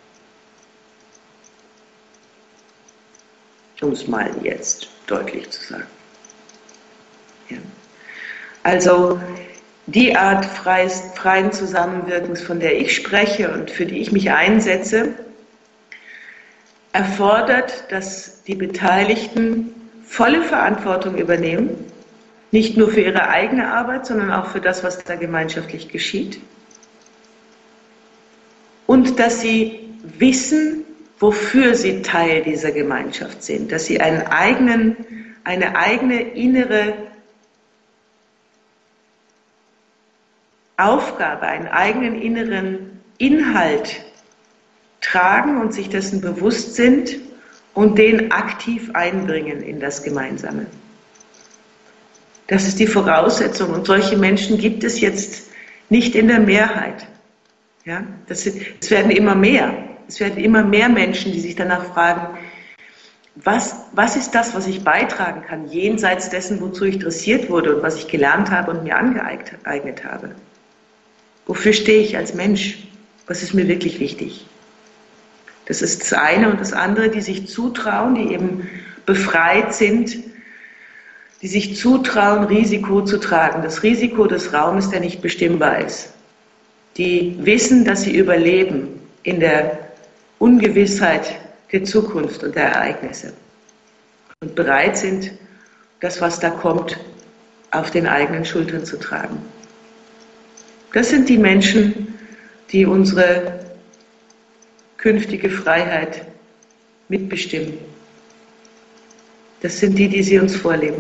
Um es mal jetzt deutlich zu sagen. Ja. Also die Art freies, freien Zusammenwirkens, von der ich spreche und für die ich mich einsetze, erfordert, dass die Beteiligten volle Verantwortung übernehmen, nicht nur für ihre eigene Arbeit, sondern auch für das, was da gemeinschaftlich geschieht. Und dass sie wissen, wofür sie Teil dieser Gemeinschaft sind, dass sie einen eigenen, eine eigene innere Aufgabe, einen eigenen inneren Inhalt tragen und sich dessen bewusst sind und den aktiv einbringen in das Gemeinsame. Das ist die Voraussetzung und solche Menschen gibt es jetzt nicht in der Mehrheit. Ja, das, es werden immer mehr. Es werden immer mehr Menschen, die sich danach fragen, was, was ist das, was ich beitragen kann, jenseits dessen, wozu ich dressiert wurde und was ich gelernt habe und mir angeeignet habe. Wofür stehe ich als Mensch? Was ist mir wirklich wichtig? Das ist das eine und das andere, die sich zutrauen, die eben befreit sind, die sich zutrauen, Risiko zu tragen. Das Risiko des Raumes, der nicht bestimmbar ist. Die wissen, dass sie überleben in der Ungewissheit der Zukunft und der Ereignisse und bereit sind, das, was da kommt, auf den eigenen Schultern zu tragen. Das sind die Menschen, die unsere künftige Freiheit mitbestimmen. Das sind die, die sie uns vorleben.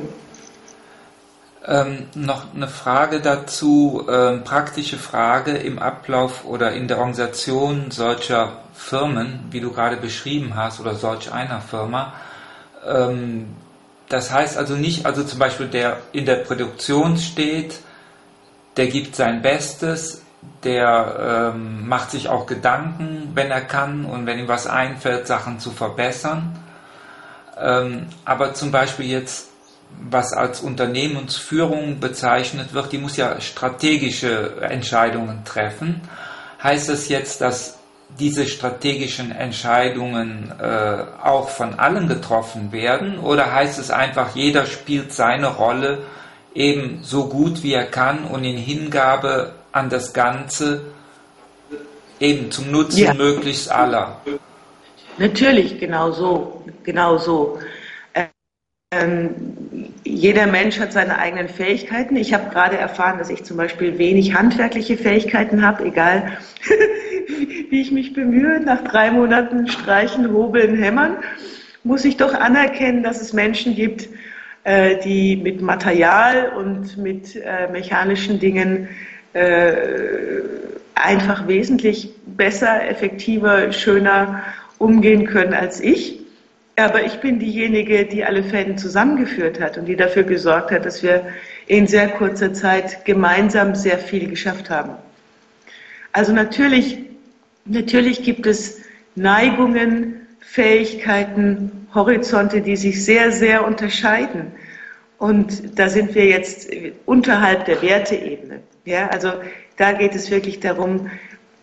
Ähm, noch eine Frage dazu, ähm, praktische Frage im Ablauf oder in der Organisation solcher Firmen, wie du gerade beschrieben hast, oder solch einer Firma. Ähm, das heißt also nicht, also zum Beispiel der in der Produktion steht, der gibt sein Bestes, der ähm, macht sich auch Gedanken, wenn er kann und wenn ihm was einfällt, Sachen zu verbessern. Ähm, aber zum Beispiel jetzt, was als Unternehmensführung bezeichnet wird, die muss ja strategische Entscheidungen treffen. Heißt das jetzt, dass diese strategischen Entscheidungen äh, auch von allen getroffen werden? Oder heißt es einfach, jeder spielt seine Rolle eben so gut wie er kann und in Hingabe an das Ganze eben zum Nutzen ja. möglichst aller? Natürlich, genau so. Genau so. Ähm, jeder Mensch hat seine eigenen Fähigkeiten. Ich habe gerade erfahren, dass ich zum Beispiel wenig handwerkliche Fähigkeiten habe, egal wie ich mich bemühe. Nach drei Monaten Streichen, Hobeln, Hämmern muss ich doch anerkennen, dass es Menschen gibt, äh, die mit Material und mit äh, mechanischen Dingen äh, einfach wesentlich besser, effektiver, schöner umgehen können als ich. Aber ich bin diejenige, die alle Fäden zusammengeführt hat und die dafür gesorgt hat, dass wir in sehr kurzer Zeit gemeinsam sehr viel geschafft haben. Also natürlich, natürlich gibt es Neigungen, Fähigkeiten, Horizonte, die sich sehr, sehr unterscheiden. Und da sind wir jetzt unterhalb der Werteebene. Ja, also da geht es wirklich darum,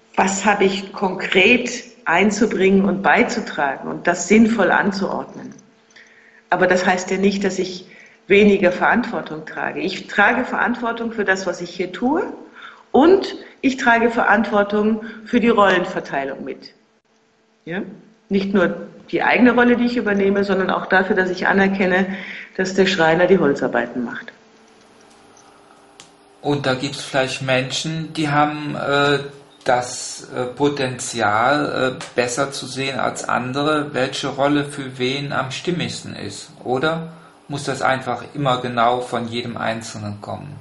was habe ich konkret einzubringen und beizutragen und das sinnvoll anzuordnen. Aber das heißt ja nicht, dass ich weniger Verantwortung trage. Ich trage Verantwortung für das, was ich hier tue, und ich trage Verantwortung für die Rollenverteilung mit. Ja? Nicht nur die eigene Rolle, die ich übernehme, sondern auch dafür, dass ich anerkenne, dass der Schreiner die Holzarbeiten macht. Und da gibt es vielleicht Menschen, die haben äh, das äh, Potenzial, äh, besser zu sehen als andere, welche Rolle für wen am stimmigsten ist. Oder muss das einfach immer genau von jedem Einzelnen kommen?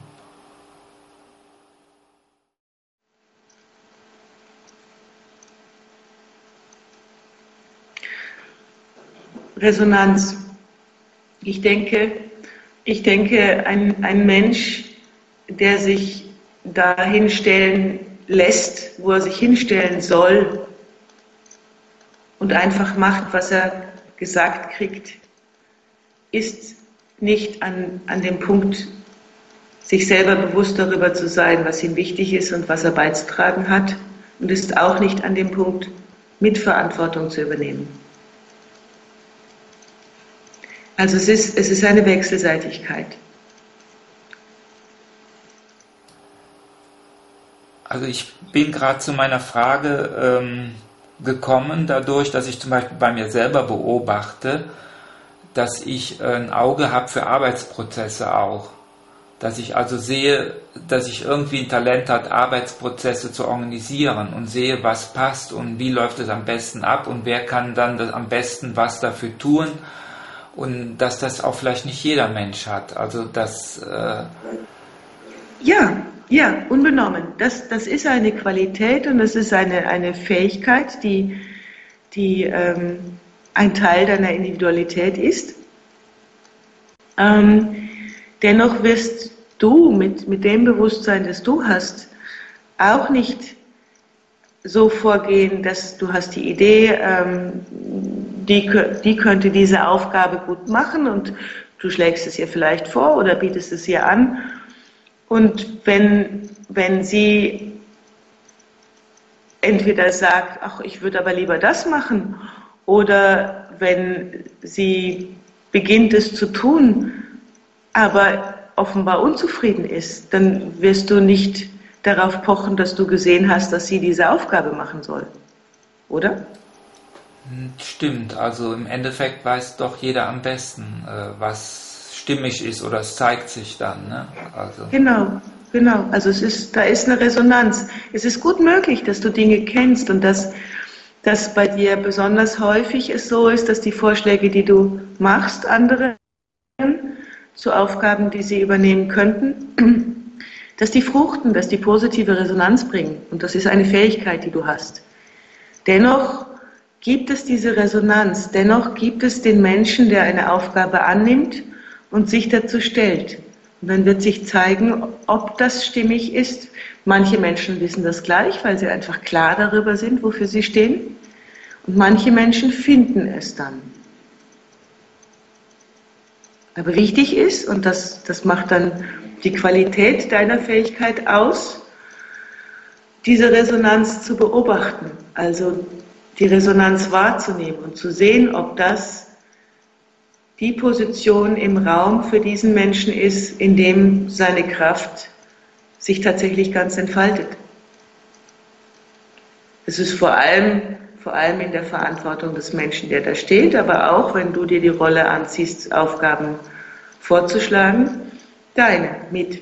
Resonanz. Ich denke, ich denke, ein, ein Mensch, der sich dahin stellen lässt, wo er sich hinstellen soll und einfach macht, was er gesagt kriegt, ist nicht an, an dem Punkt, sich selber bewusst darüber zu sein, was ihm wichtig ist und was er beizutragen hat, und ist auch nicht an dem Punkt, Mitverantwortung zu übernehmen. Also es ist, es ist eine Wechselseitigkeit. Also ich bin gerade zu meiner Frage ähm, gekommen, dadurch, dass ich zum Beispiel bei mir selber beobachte, dass ich ein Auge habe für Arbeitsprozesse auch. Dass ich also sehe, dass ich irgendwie ein Talent habe, Arbeitsprozesse zu organisieren und sehe, was passt und wie läuft es am besten ab und wer kann dann das am besten was dafür tun. Und dass das auch vielleicht nicht jeder Mensch hat. Also das... Äh ja, ja, unbenommen. Das, das ist eine Qualität und das ist eine, eine Fähigkeit, die, die ähm, ein Teil deiner Individualität ist. Ähm, dennoch wirst du mit, mit dem Bewusstsein, das du hast, auch nicht so vorgehen, dass du hast die Idee, ähm, die, die könnte diese Aufgabe gut machen und du schlägst es ihr vielleicht vor oder bietest es ihr an. Und wenn, wenn sie entweder sagt, ach, ich würde aber lieber das machen, oder wenn sie beginnt es zu tun, aber offenbar unzufrieden ist, dann wirst du nicht darauf pochen, dass du gesehen hast, dass sie diese Aufgabe machen soll. Oder? Stimmt, also im Endeffekt weiß doch jeder am besten, was stimmig ist, oder es zeigt sich dann. Ne? Also. Genau, genau. Also es ist, da ist eine Resonanz. Es ist gut möglich, dass du Dinge kennst und dass, dass bei dir besonders häufig es so ist, dass die Vorschläge, die du machst, andere zu Aufgaben, die sie übernehmen könnten, dass die fruchten, dass die positive Resonanz bringen. Und das ist eine Fähigkeit, die du hast. Dennoch gibt es diese Resonanz, dennoch gibt es den Menschen, der eine Aufgabe annimmt und sich dazu stellt. Und dann wird sich zeigen, ob das stimmig ist. Manche Menschen wissen das gleich, weil sie einfach klar darüber sind, wofür sie stehen. Und manche Menschen finden es dann. Aber wichtig ist, und das, das macht dann die Qualität deiner Fähigkeit aus, diese Resonanz zu beobachten. Also die Resonanz wahrzunehmen und zu sehen, ob das die Position im Raum für diesen Menschen ist, in dem seine Kraft sich tatsächlich ganz entfaltet. Es ist vor allem, vor allem in der Verantwortung des Menschen, der da steht, aber auch, wenn du dir die Rolle anziehst, Aufgaben vorzuschlagen, deine mit.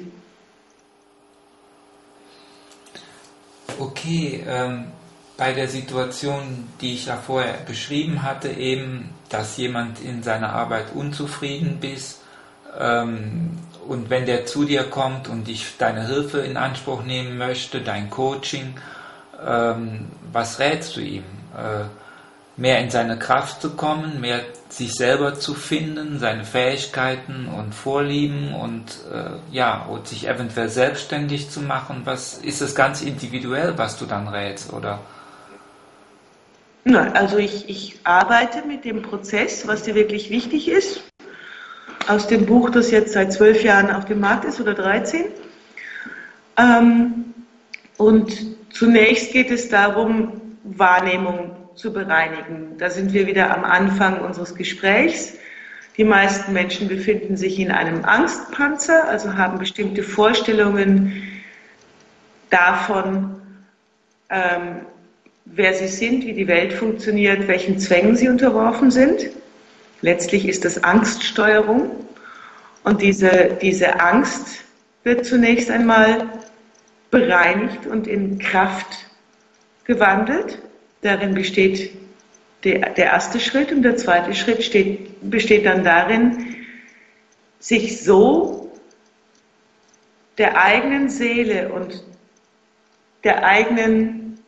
Okay, ähm, bei der Situation, die ich ja vorher beschrieben hatte, eben, dass jemand in seiner Arbeit unzufrieden ist, ähm, und wenn der zu dir kommt und dich deine Hilfe in Anspruch nehmen möchte, dein Coaching, ähm, was rätst du ihm? Äh, mehr in seine Kraft zu kommen, mehr sich selber zu finden, seine Fähigkeiten und Vorlieben und äh, ja, und sich eventuell selbstständig zu machen. Was ist es ganz individuell, was du dann rätst, oder? Nein, also ich, ich arbeite mit dem Prozess, was dir wirklich wichtig ist, aus dem Buch, das jetzt seit zwölf Jahren auf dem Markt ist oder dreizehn. Ähm, und Zunächst geht es darum, Wahrnehmung zu bereinigen. Da sind wir wieder am Anfang unseres Gesprächs. Die meisten Menschen befinden sich in einem Angstpanzer, also haben bestimmte Vorstellungen davon, ähm, wer sie sind, wie die Welt funktioniert, welchen Zwängen sie unterworfen sind. Letztlich ist das Angststeuerung. Und diese, diese Angst wird zunächst einmal bereinigt und in Kraft gewandelt. Darin besteht der, der erste Schritt, und der zweite Schritt steht, besteht dann darin, sich so der eigenen Seele und der eigenen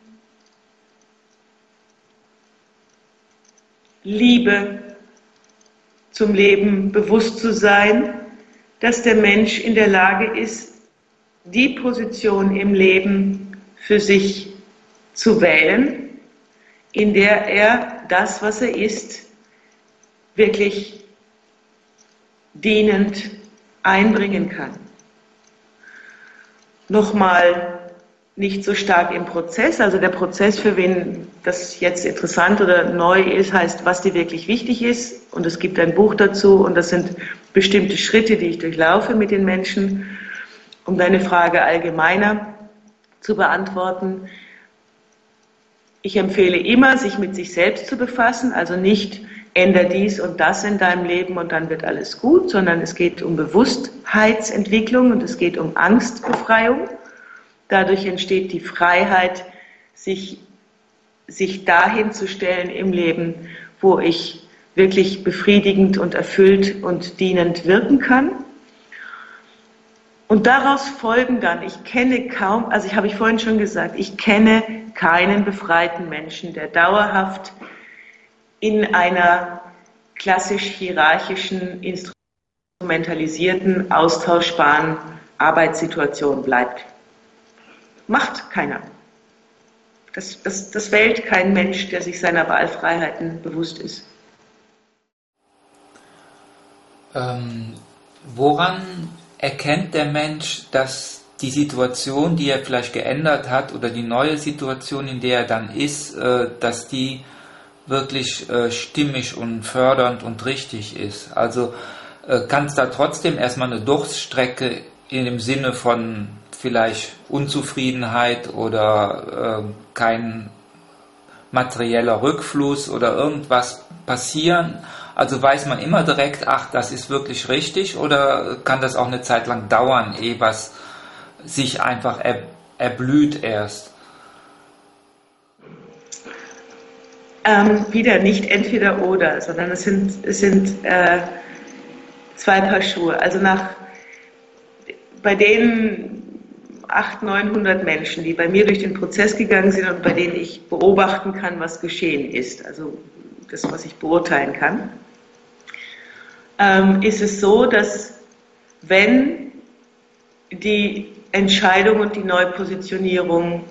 Liebe zum Leben bewusst zu sein, dass der Mensch in der Lage ist, die Position im Leben für sich zu wählen, in der er das, was er ist, wirklich dienend einbringen kann. Nochmal nicht so stark im Prozess, also der Prozess, für wen das jetzt interessant oder neu ist, heißt, was dir wirklich wichtig ist, und es gibt ein Buch dazu, und das sind bestimmte Schritte, die ich durchlaufe mit den Menschen, um deine Frage allgemeiner zu beantworten. Ich empfehle immer, sich mit sich selbst zu befassen, also nicht änder dies und das in deinem Leben und dann wird alles gut, sondern es geht um Bewusstheitsentwicklung und es geht um Angstbefreiung. Dadurch entsteht die Freiheit, sich, sich dahin zu stellen im Leben, wo ich wirklich befriedigend und erfüllt und dienend wirken kann. Und daraus folgen dann, ich kenne kaum, also ich habe ich vorhin schon gesagt, ich kenne keinen befreiten Menschen, der dauerhaft in einer klassisch hierarchischen, instrumentalisierten, austauschbaren Arbeitssituation bleibt. Macht keiner. Das, das, das wählt kein Mensch, der sich seiner Wahlfreiheiten bewusst ist. Ähm, woran erkennt der Mensch, dass die Situation, die er vielleicht geändert hat, oder die neue Situation, in der er dann ist, äh, dass die wirklich äh, stimmig und fördernd und richtig ist? Also äh, kann es da trotzdem erstmal eine Durststrecke in dem Sinne von vielleicht Unzufriedenheit oder äh, kein materieller Rückfluss oder irgendwas passieren? Also weiß man immer direkt, ach, das ist wirklich richtig, oder kann das auch eine Zeit lang dauern, ehe was sich einfach er, erblüht erst? Ähm, wieder nicht entweder oder, sondern es sind, es sind äh, zwei Paar Schuhe. Also nach bei den achthundert, neunhundert Menschen, die bei mir durch den Prozess gegangen sind und bei denen ich beobachten kann, was geschehen ist, also das, was ich beurteilen kann, ähm, ist es so, dass wenn die Entscheidung und die Neupositionierung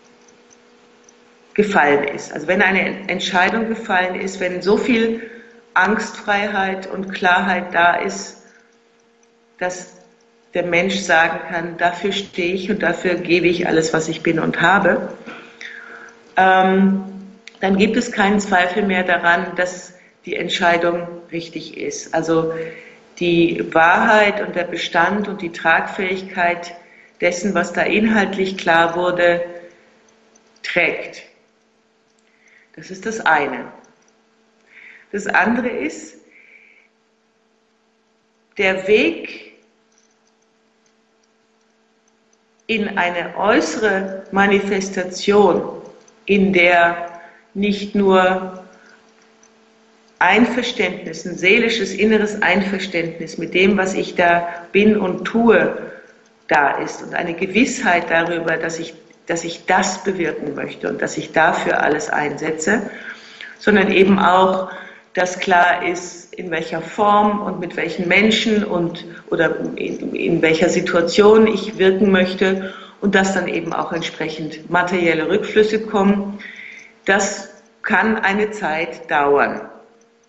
gefallen ist, also wenn eine Entscheidung gefallen ist, wenn so viel Angstfreiheit und Klarheit da ist, dass der Mensch sagen kann, dafür stehe ich und dafür gebe ich alles, was ich bin und habe, ähm, dann gibt es keinen Zweifel mehr daran, dass die Entscheidung richtig ist. Also die Wahrheit und der Bestand und die Tragfähigkeit dessen, was da inhaltlich klar wurde, trägt. Das ist das eine. Das andere ist, der Weg in eine äußere Manifestation, in der nicht nur Einverständnis, ein seelisches, inneres Einverständnis mit dem, was ich da bin und tue, da ist und eine Gewissheit darüber, dass ich, dass ich das bewirken möchte und dass ich dafür alles einsetze, sondern eben auch, dass klar ist, in welcher Form und mit welchen Menschen und oder in, in welcher Situation ich wirken möchte und dass dann eben auch entsprechend materielle Rückflüsse kommen. Das kann eine Zeit dauern.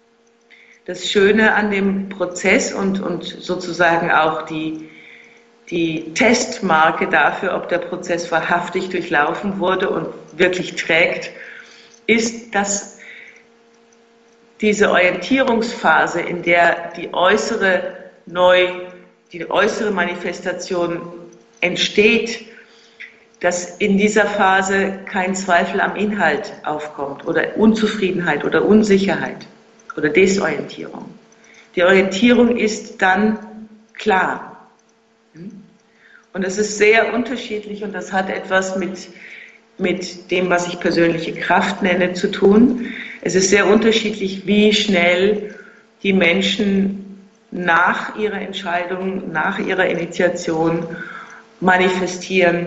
Das Schöne an dem Prozess und, und sozusagen auch die, die Testmarke dafür, ob der Prozess wahrhaftig durchlaufen wurde und wirklich trägt, ist, dass diese Orientierungsphase, in der die äußere neu, die äußere Manifestation entsteht, dass in dieser Phase kein Zweifel am Inhalt aufkommt oder Unzufriedenheit oder Unsicherheit oder Desorientierung. Die Orientierung ist dann klar. Und es ist sehr unterschiedlich und das hat etwas mit, mit dem, was ich persönliche Kraft nenne, zu tun. Es ist sehr unterschiedlich, wie schnell die Menschen nach ihrer Entscheidung, nach ihrer Initiation manifestieren,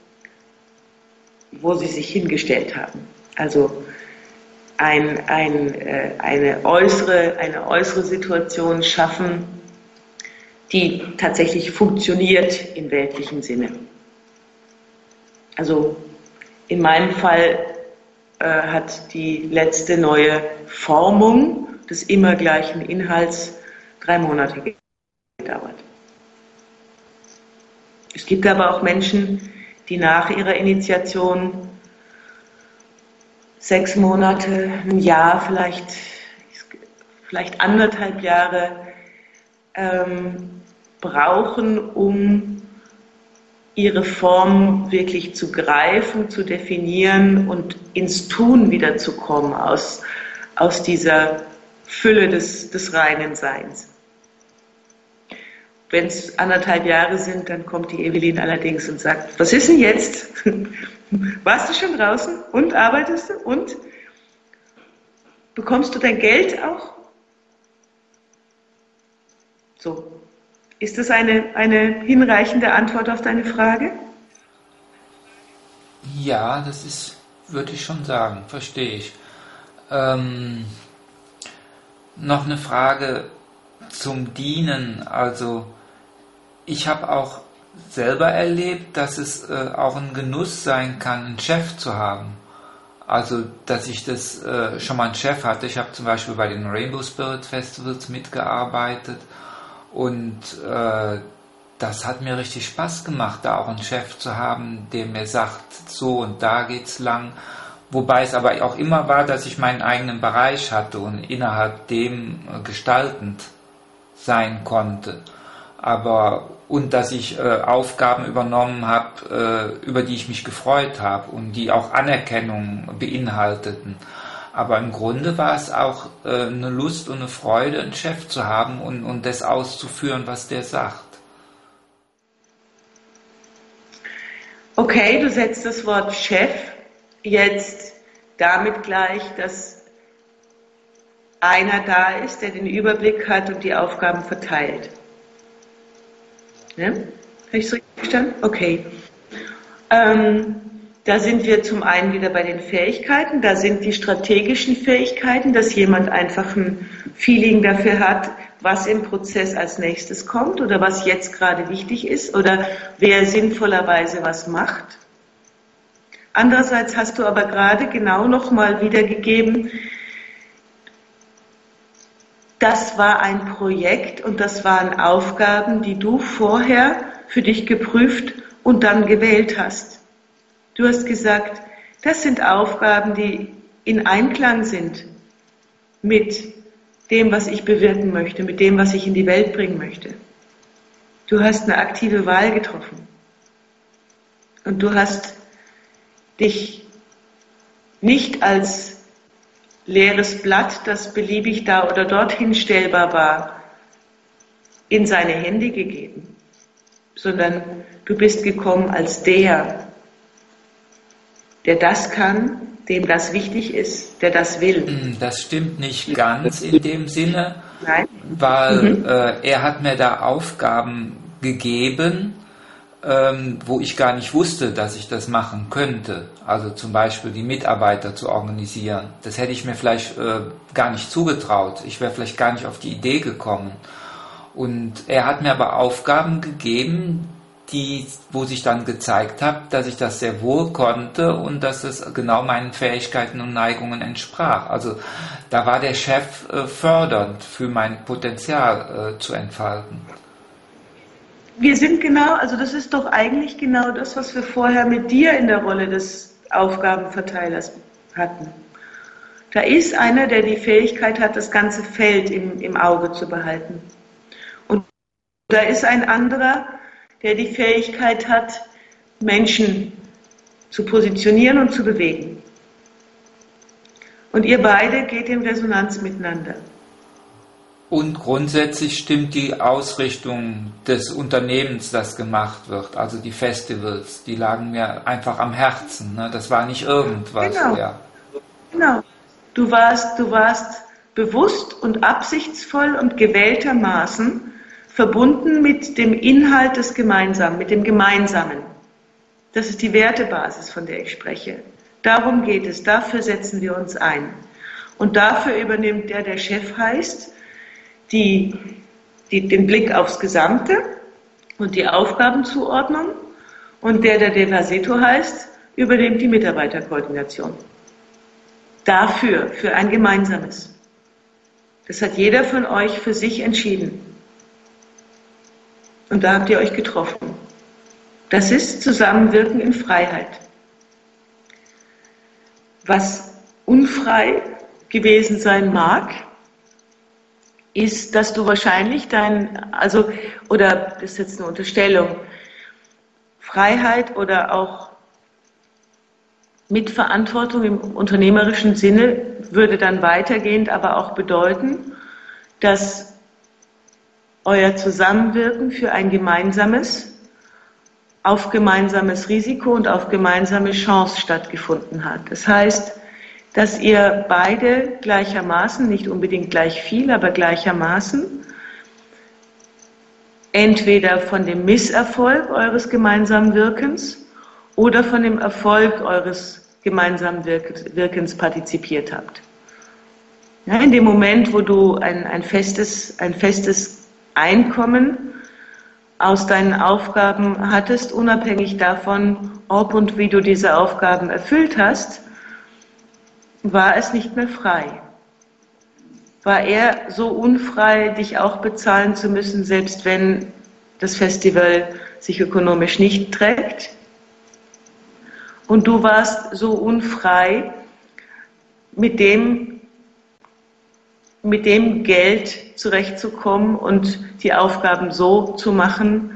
wo sie sich hingestellt haben. Also ein, ein, eine, äußere, eine äußere Situation schaffen, die tatsächlich funktioniert im weltlichen Sinne. Also in meinem Fall äh, hat die letzte neue Formung des immer gleichen Inhalts drei Monate gedauert. Es gibt aber auch Menschen, die nach ihrer Initiation sechs Monate, ein Jahr, vielleicht, vielleicht anderthalb Jahre ähm, brauchen, um ihre Form wirklich zu greifen, zu definieren und ins Tun wiederzukommen aus, aus dieser Fülle des, des reinen Seins. Wenn es anderthalb Jahre sind, dann kommt die Evelyn allerdings und sagt, was ist denn jetzt? Warst du schon draußen und arbeitest du und bekommst du dein Geld auch? So, ist das eine, eine hinreichende Antwort auf deine Frage? Ja, das ist, würde ich schon sagen, verstehe ich. Ähm, noch eine Frage zum Dienen, also ich habe auch selber erlebt, dass es äh, auch ein Genuss sein kann, einen Chef zu haben. Also, dass ich das äh, schon mal einen Chef hatte. Ich habe zum Beispiel bei den Rainbow Spirit Festivals mitgearbeitet und äh, das hat mir richtig Spaß gemacht, da auch einen Chef zu haben, der mir sagt, so und da geht's lang. Wobei es aber auch immer war, dass ich meinen eigenen Bereich hatte und innerhalb dem äh, gestaltend sein konnte. Aber und dass ich äh, Aufgaben übernommen habe, äh, über die ich mich gefreut habe und die auch Anerkennung beinhalteten. Aber im Grunde war es auch äh, eine Lust und eine Freude, einen Chef zu haben und, und das auszuführen, was der sagt. Okay, du setzt das Wort Chef jetzt damit gleich, dass einer da ist, der den Überblick hat und die Aufgaben verteilt. Ja? Habe ich es richtig verstanden? Okay. Ähm, da sind wir zum einen wieder bei den Fähigkeiten. Da sind die strategischen Fähigkeiten, dass jemand einfach ein Feeling dafür hat, was im Prozess als nächstes kommt oder was jetzt gerade wichtig ist oder wer sinnvollerweise was macht. Andererseits hast du aber gerade genau nochmal wiedergegeben, das war ein Projekt und das waren Aufgaben, die du vorher für dich geprüft und dann gewählt hast. Du hast gesagt, das sind Aufgaben, die in Einklang sind mit dem, was ich bewirken möchte, mit dem, was ich in die Welt bringen möchte. Du hast eine aktive Wahl getroffen. Und du hast dich nicht als leeres Blatt, das beliebig da oder dort hinstellbar war, in seine Hände gegeben, sondern du bist gekommen als der, der das kann, dem das wichtig ist, der das will. Das stimmt nicht ganz in dem Sinne, Nein. weil Mhm. äh, er hat mir da Aufgaben gegeben, ähm, wo ich gar nicht wusste, dass ich das machen könnte. Also zum Beispiel die Mitarbeiter zu organisieren. Das hätte ich mir vielleicht äh, gar nicht zugetraut. Ich wäre vielleicht gar nicht auf die Idee gekommen. Und er hat mir aber Aufgaben gegeben, die, wo sich dann gezeigt hat, dass ich das sehr wohl konnte und dass es genau meinen Fähigkeiten und Neigungen entsprach. Also da war der Chef äh, fördernd für mein Potenzial äh, zu entfalten. wir sind genau, also das ist doch eigentlich genau das, was wir vorher mit dir in der Rolle des Aufgabenverteilers hatten. Da ist einer, der die Fähigkeit hat, das ganze Feld im, im Auge zu behalten. Und da ist ein anderer, der die Fähigkeit hat, Menschen zu positionieren und zu bewegen. Und ihr beide geht in Resonanz miteinander. Und grundsätzlich stimmt die Ausrichtung des Unternehmens, das gemacht wird, also die Festivals, die lagen mir einfach am Herzen. Ne? Das war nicht irgendwas. Genau. Ja. Genau. Du warst, du warst bewusst und absichtsvoll und gewähltermaßen verbunden mit dem Inhalt des Gemeinsamen, mit dem Gemeinsamen. Das ist die Wertebasis, von der ich spreche. Darum geht es, dafür setzen wir uns ein. Und dafür übernimmt der, der Chef heißt, die, die, den Blick aufs Gesamte und die Aufgabenzuordnung. Und der, der Devaseto heißt, übernimmt die Mitarbeiterkoordination. Dafür, für ein Gemeinsames. Das hat jeder von euch für sich entschieden. Und da habt ihr euch getroffen. Das ist Zusammenwirken in Freiheit. Was unfrei gewesen sein mag, ist, dass du wahrscheinlich dein, also, oder das ist jetzt eine Unterstellung, Freiheit oder auch Mitverantwortung im unternehmerischen Sinne würde dann weitergehend aber auch bedeuten, dass euer Zusammenwirken für ein gemeinsames, auf gemeinsames Risiko und auf gemeinsame Chance stattgefunden hat. Das heißt, dass ihr beide gleichermaßen, nicht unbedingt gleich viel, aber gleichermaßen, entweder von dem Misserfolg eures gemeinsamen Wirkens oder von dem Erfolg eures gemeinsamen Wirkens partizipiert habt. Ja, in dem Moment, wo du ein, ein, festes, ein festes Einkommen aus deinen Aufgaben hattest, unabhängig davon, ob und wie du diese Aufgaben erfüllt hast, war es nicht mehr frei. War er so unfrei, dich auch bezahlen zu müssen, selbst wenn das Festival sich ökonomisch nicht trägt? Und du warst so unfrei, mit dem, mit dem Geld zurechtzukommen und die Aufgaben so zu machen,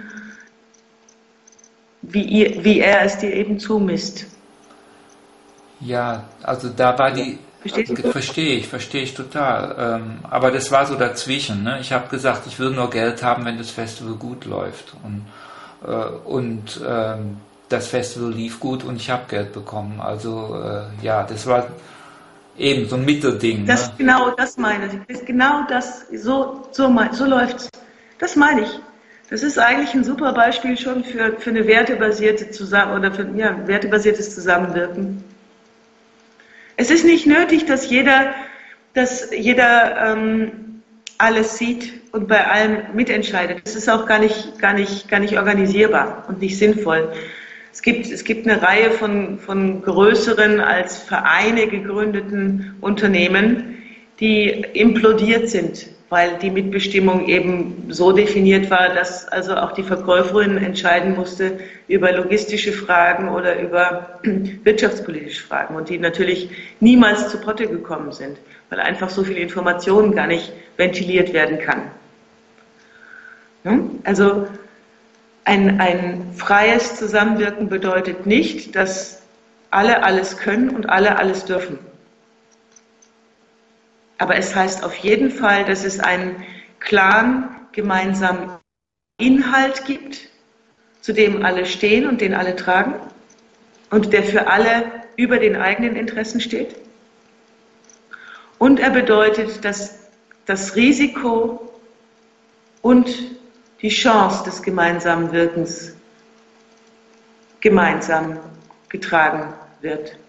wie, ihr, wie er es dir eben zumisst. Ja, also da war die, Verstehst du? verstehe ich, verstehe ich total. Ähm, aber das war so dazwischen. Ne? Ich habe gesagt, ich will nur Geld haben, wenn das Festival gut läuft. Und, äh, und ähm, das Festival lief gut und ich habe Geld bekommen. Also äh, ja, das war eben so ein Mittelding. Das, ne? Genau das meine ich. Das, genau das, so, so, so läuft's. Das meine ich. Das ist eigentlich ein super Beispiel schon für, für eine wertebasierte Zusammen oder für ja, wertebasiertes Zusammenwirken. Es ist nicht nötig, dass jeder, dass jeder ähm, alles sieht und bei allem mitentscheidet. Das ist auch gar nicht, gar nicht, gar nicht organisierbar und nicht sinnvoll. Es gibt, es gibt eine Reihe von, von größeren, als Vereine gegründeten Unternehmen, die implodiert sind, weil die Mitbestimmung eben so definiert war, dass also auch die Verkäuferin entscheiden musste über logistische Fragen oder über wirtschaftspolitische Fragen und die natürlich niemals zu Potte gekommen sind, weil einfach so viel Information gar nicht ventiliert werden kann. Ja? Also ein, ein freies Zusammenwirken bedeutet nicht, dass alle alles können und alle alles dürfen. Aber es heißt auf jeden Fall, dass es einen klaren gemeinsamen Inhalt gibt, zu dem alle stehen und den alle tragen und der für alle über den eigenen Interessen steht. Und er bedeutet, dass das Risiko und die Chance des gemeinsamen Wirkens gemeinsam getragen wird.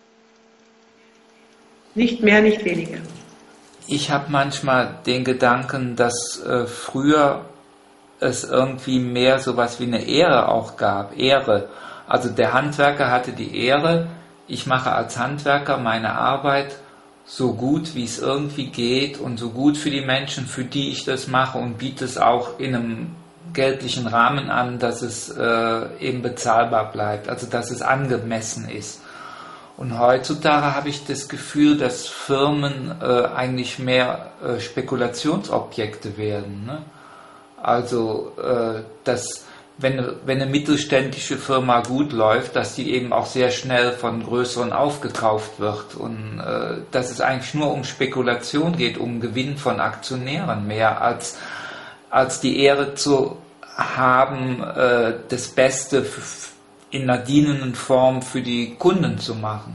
Nicht mehr, nicht weniger. Ich habe manchmal den Gedanken, dass äh, früher es irgendwie mehr sowas wie eine Ehre auch gab. Ehre. Also der Handwerker hatte die Ehre, ich mache als Handwerker meine Arbeit so gut, wie es irgendwie geht und so gut für die Menschen, für die ich das mache und biete es auch in einem geldlichen Rahmen an, dass es äh, eben bezahlbar bleibt, also dass es angemessen ist. Und heutzutage habe ich das Gefühl, dass Firmen äh, eigentlich mehr äh, Spekulationsobjekte werden. Ne? Also, äh, dass wenn, wenn eine mittelständische Firma gut läuft, dass die eben auch sehr schnell von größeren aufgekauft wird und äh, dass es eigentlich nur um Spekulation geht, um Gewinn von Aktionären mehr als, als die Ehre zu haben, äh, das Beste in einer dienenden Form für die Kunden zu machen.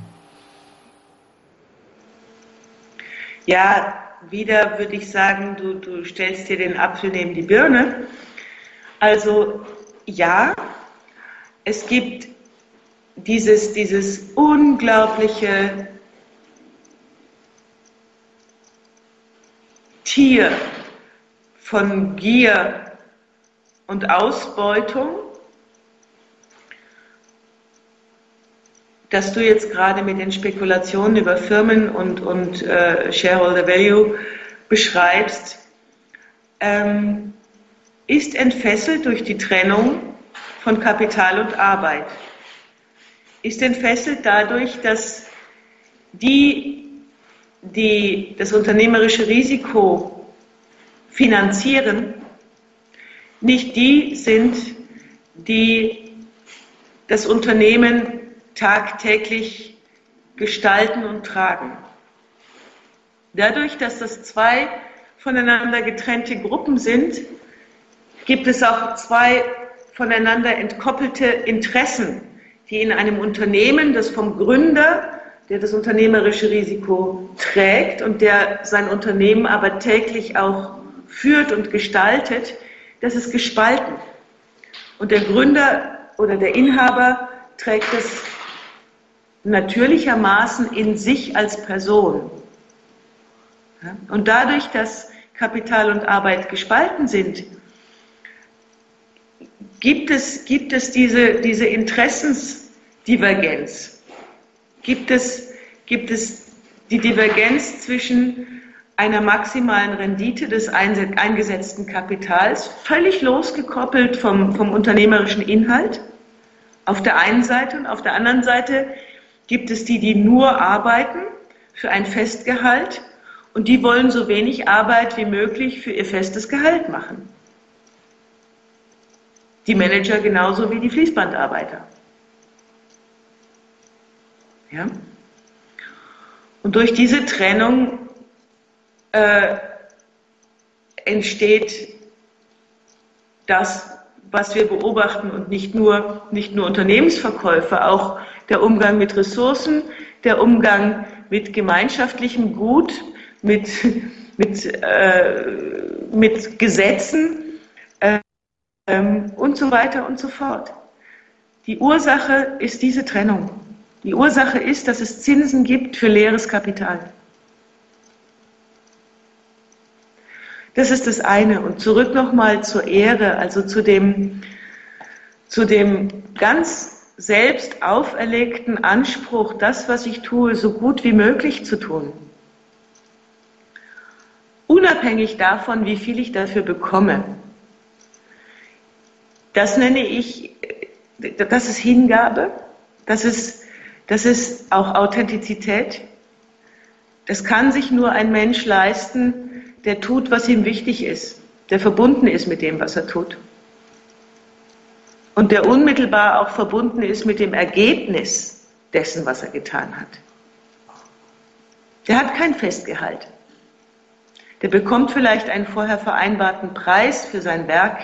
Ja, wieder würde ich sagen, du, du stellst dir den Apfel neben die Birne. Also ja, es gibt dieses, dieses unglaubliche Tier von Gier und Ausbeutung, das du jetzt gerade mit den Spekulationen über Firmen und, und äh, Shareholder Value beschreibst, ähm, ist entfesselt durch die Trennung von Kapital und Arbeit. Ist entfesselt dadurch, dass die, die das unternehmerische Risiko finanzieren, nicht die sind, die das Unternehmen tagtäglich gestalten und tragen. Dadurch, dass das zwei voneinander getrennte Gruppen sind, gibt es auch zwei voneinander entkoppelte Interessen, die in einem Unternehmen, das vom Gründer, der das unternehmerische Risiko trägt und der sein Unternehmen aber täglich auch führt und gestaltet, das ist gespalten. Und der Gründer oder der Inhaber trägt es natürlichermaßen in sich als Person. Und dadurch, dass Kapital und Arbeit gespalten sind, gibt es, gibt es diese, diese Interessensdivergenz. Gibt es, gibt es die Divergenz zwischen einer maximalen Rendite des eingesetzten Kapitals, völlig losgekoppelt vom, vom unternehmerischen Inhalt, auf der einen Seite, und auf der anderen Seite gibt es die, die nur arbeiten für ein Festgehalt, und die wollen so wenig Arbeit wie möglich für ihr festes Gehalt machen. Die Manager genauso wie die Fließbandarbeiter. Ja? Und durch diese Trennung äh, entsteht das, was wir beobachten, und nicht nur, nicht nur Unternehmensverkäufe, auch der Umgang mit Ressourcen, der Umgang mit gemeinschaftlichem Gut, mit, mit, äh, mit Gesetzen äh, und so weiter und so fort. Die Ursache ist diese Trennung. Die Ursache ist, dass es Zinsen gibt für leeres Kapital. Das ist das eine. Und zurück nochmal zur Ehre, also zu dem, zu dem ganz selbst auferlegten Anspruch, das, was ich tue, so gut wie möglich zu tun. Unabhängig davon, wie viel ich dafür bekomme. Das nenne ich, das ist Hingabe, das ist, das ist auch Authentizität. Das kann sich nur ein Mensch leisten, der tut, was ihm wichtig ist, der verbunden ist mit dem, was er tut. Und der unmittelbar auch verbunden ist mit dem Ergebnis dessen, was er getan hat. Der hat kein Festgehalt. Der bekommt vielleicht einen vorher vereinbarten Preis für sein Werk,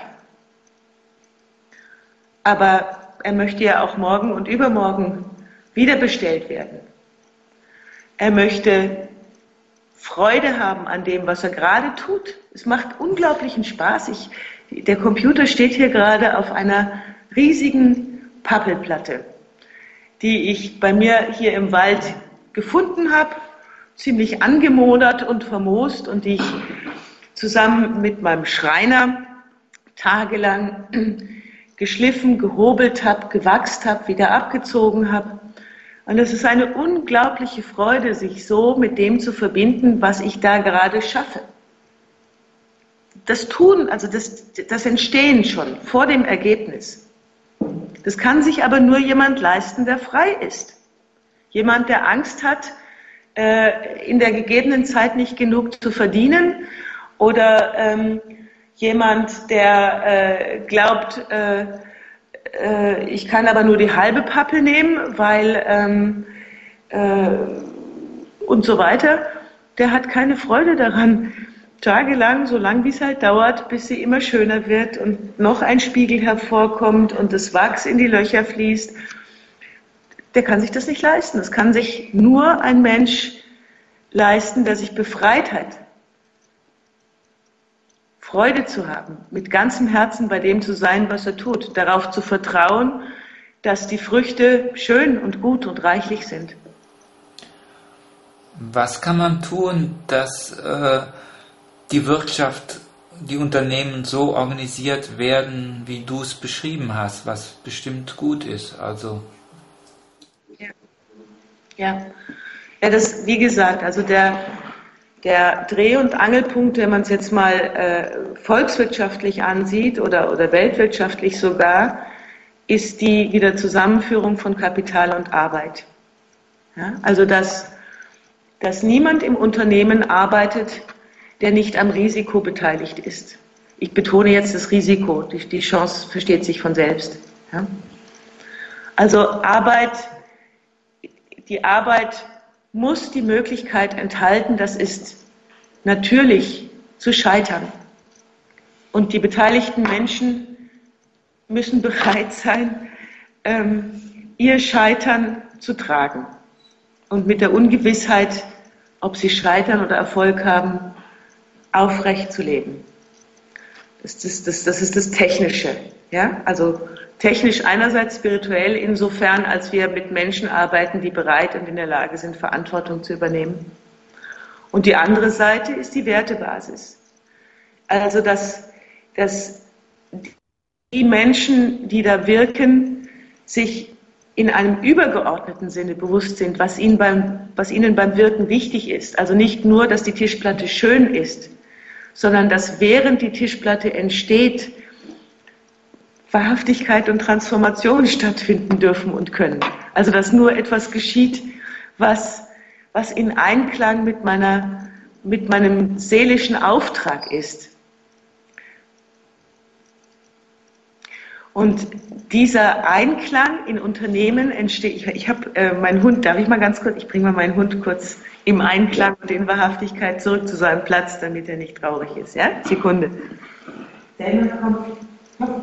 aber er möchte ja auch morgen und übermorgen wieder bestellt werden. Er möchte Freude haben an dem, was er gerade tut. Es macht unglaublichen Spaß. Ich, der Computer steht hier gerade auf einer riesigen Pappelplatte, die ich bei mir hier im Wald gefunden habe, ziemlich angemodert und vermoost, und die ich zusammen mit meinem Schreiner tagelang geschliffen, gehobelt habe, gewachst habe, wieder abgezogen habe. Und es ist eine unglaubliche Freude, sich so mit dem zu verbinden, was ich da gerade schaffe. das Tun, also das, das Entstehen schon vor dem Ergebnis, das kann sich aber nur jemand leisten, der frei ist. Jemand, der Angst hat, in der gegebenen Zeit nicht genug zu verdienen, oder ähm, jemand, der äh, glaubt, äh, äh, ich kann aber nur die halbe Pappe nehmen, weil ähm, äh, und so weiter, der hat keine Freude daran, tagelang, so lang wie es halt dauert, bis sie immer schöner wird und noch ein Spiegel hervorkommt und das Wachs in die Löcher fließt. Der kann sich das nicht leisten. Das kann sich nur ein Mensch leisten, der sich befreit hat, Freude zu haben, mit ganzem Herzen bei dem zu sein, was er tut, darauf zu vertrauen, dass die Früchte schön und gut und reichlich sind. Was kann man tun, dass äh, die Wirtschaft, die Unternehmen so organisiert werden, wie du es beschrieben hast, was bestimmt gut ist? Also ja, ja, ja das, wie gesagt, also der, der Dreh- und Angelpunkt, wenn man es jetzt mal äh, volkswirtschaftlich ansieht oder, oder weltwirtschaftlich sogar, ist die Wiederzusammenführung von Kapital und Arbeit. Ja, also dass, dass niemand im Unternehmen arbeitet, der nicht am Risiko beteiligt ist. Ich betone jetzt das Risiko, die, die Chance versteht sich von selbst. Ja? Also Arbeit, die Arbeit muss die Möglichkeit enthalten, das ist natürlich, zu scheitern. Und die beteiligten Menschen müssen bereit sein, ähm, ihr Scheitern zu tragen. Und mit der Ungewissheit, ob sie scheitern oder Erfolg haben, aufrecht zu leben. Das ist das, das ist das Technische. Ja? Also technisch einerseits, spirituell insofern, als wir mit Menschen arbeiten, die bereit und in der Lage sind, Verantwortung zu übernehmen. Und die andere Seite ist die Wertebasis. Also dass, dass die Menschen, die da wirken, sich in einem übergeordneten Sinne bewusst sind, was ihnen beim, was ihnen beim Wirken wichtig ist. Also nicht nur, dass die Tischplatte schön ist, sondern dass während die Tischplatte entsteht, Wahrhaftigkeit und Transformation stattfinden dürfen und können. Also dass nur etwas geschieht, was, was in Einklang mit, meiner, mit meinem seelischen Auftrag ist. Und dieser Einklang in Unternehmen entsteht, ich, ich habe äh, meinen Hund, darf ich mal ganz kurz, ich bringe mal meinen Hund kurz im Einklang und in Wahrhaftigkeit zurück zu seinem Platz, damit er nicht traurig ist. Ja? Sekunde. Selma, komm, komm,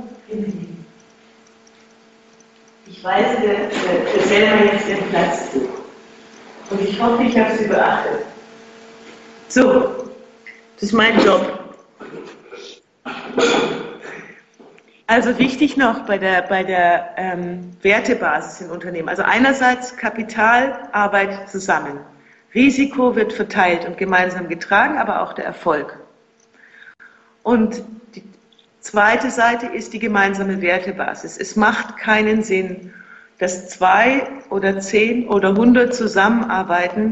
ich weise der, der, der Selma jetzt ihren Platz zu. Und ich hoffe, ich habe sie beachtet. So, das ist mein Job. Also wichtig noch bei der, bei der ähm, Wertebasis in Unternehmen. Also einerseits Kapital, Arbeit zusammen. Risiko wird verteilt und gemeinsam getragen, aber auch der Erfolg. Und die zweite Seite ist die gemeinsame Wertebasis. Es macht keinen Sinn, dass zwei oder zehn oder hundert zusammenarbeiten,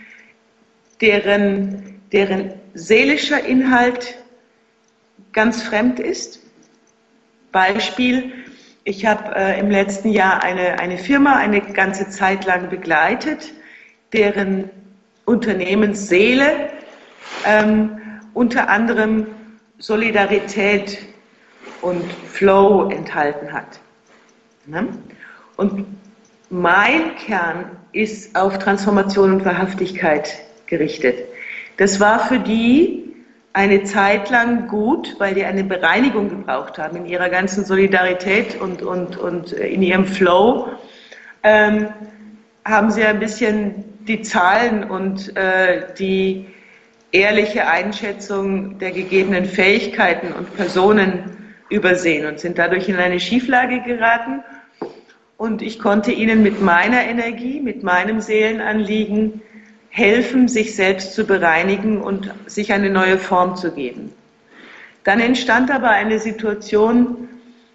deren, deren seelischer Inhalt ganz fremd ist. Beispiel, ich habe äh, im letzten Jahr eine, eine Firma eine ganze Zeit lang begleitet, deren Unternehmensseele ähm, unter anderem Solidarität und Flow enthalten hat. Ne? Und mein Kern ist auf Transformation und Wahrhaftigkeit gerichtet. Das war für die eine Zeit lang gut, weil die eine Bereinigung gebraucht haben in ihrer ganzen Solidarität und, und, und in ihrem Flow. Ähm, haben sie ein bisschen die Zahlen und äh, die ehrliche Einschätzung der gegebenen Fähigkeiten und Personen übersehen und sind dadurch in eine Schieflage geraten. Und ich konnte ihnen mit meiner Energie, mit meinem Seelenanliegen helfen, sich selbst zu bereinigen und sich eine neue Form zu geben. Dann entstand aber eine Situation,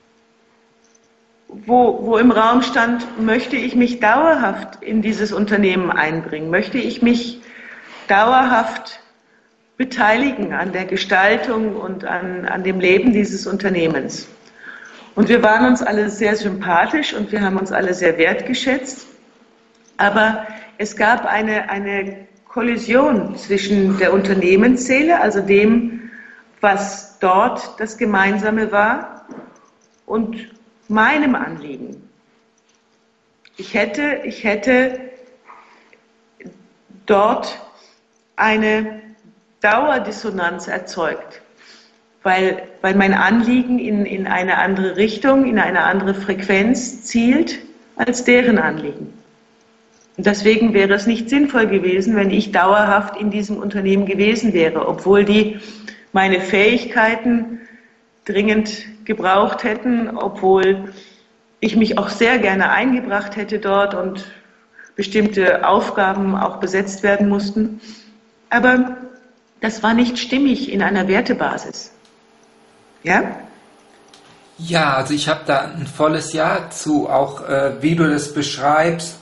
wo, wo im Raum stand, möchte ich mich dauerhaft in dieses Unternehmen einbringen? Möchte ich mich dauerhaft beteiligen an der Gestaltung und an, an dem Leben dieses Unternehmens. Und wir waren uns alle sehr sympathisch und wir haben uns alle sehr wertgeschätzt. Aber es gab eine, eine Kollision zwischen der Unternehmensseele, also dem, was dort das Gemeinsame war, und meinem Anliegen. Ich hätte, ich hätte dort eine Dauerdissonanz erzeugt, weil, weil mein Anliegen in, in eine andere Richtung, in eine andere Frequenz zielt als deren Anliegen. Und deswegen wäre es nicht sinnvoll gewesen, wenn ich dauerhaft in diesem Unternehmen gewesen wäre, obwohl die meine Fähigkeiten dringend gebraucht hätten, obwohl ich mich auch sehr gerne eingebracht hätte dort und bestimmte Aufgaben auch besetzt werden mussten. Aber das war nicht stimmig in einer Wertebasis. Ja? Ja, also ich habe da ein volles Ja zu, auch äh, wie du das beschreibst,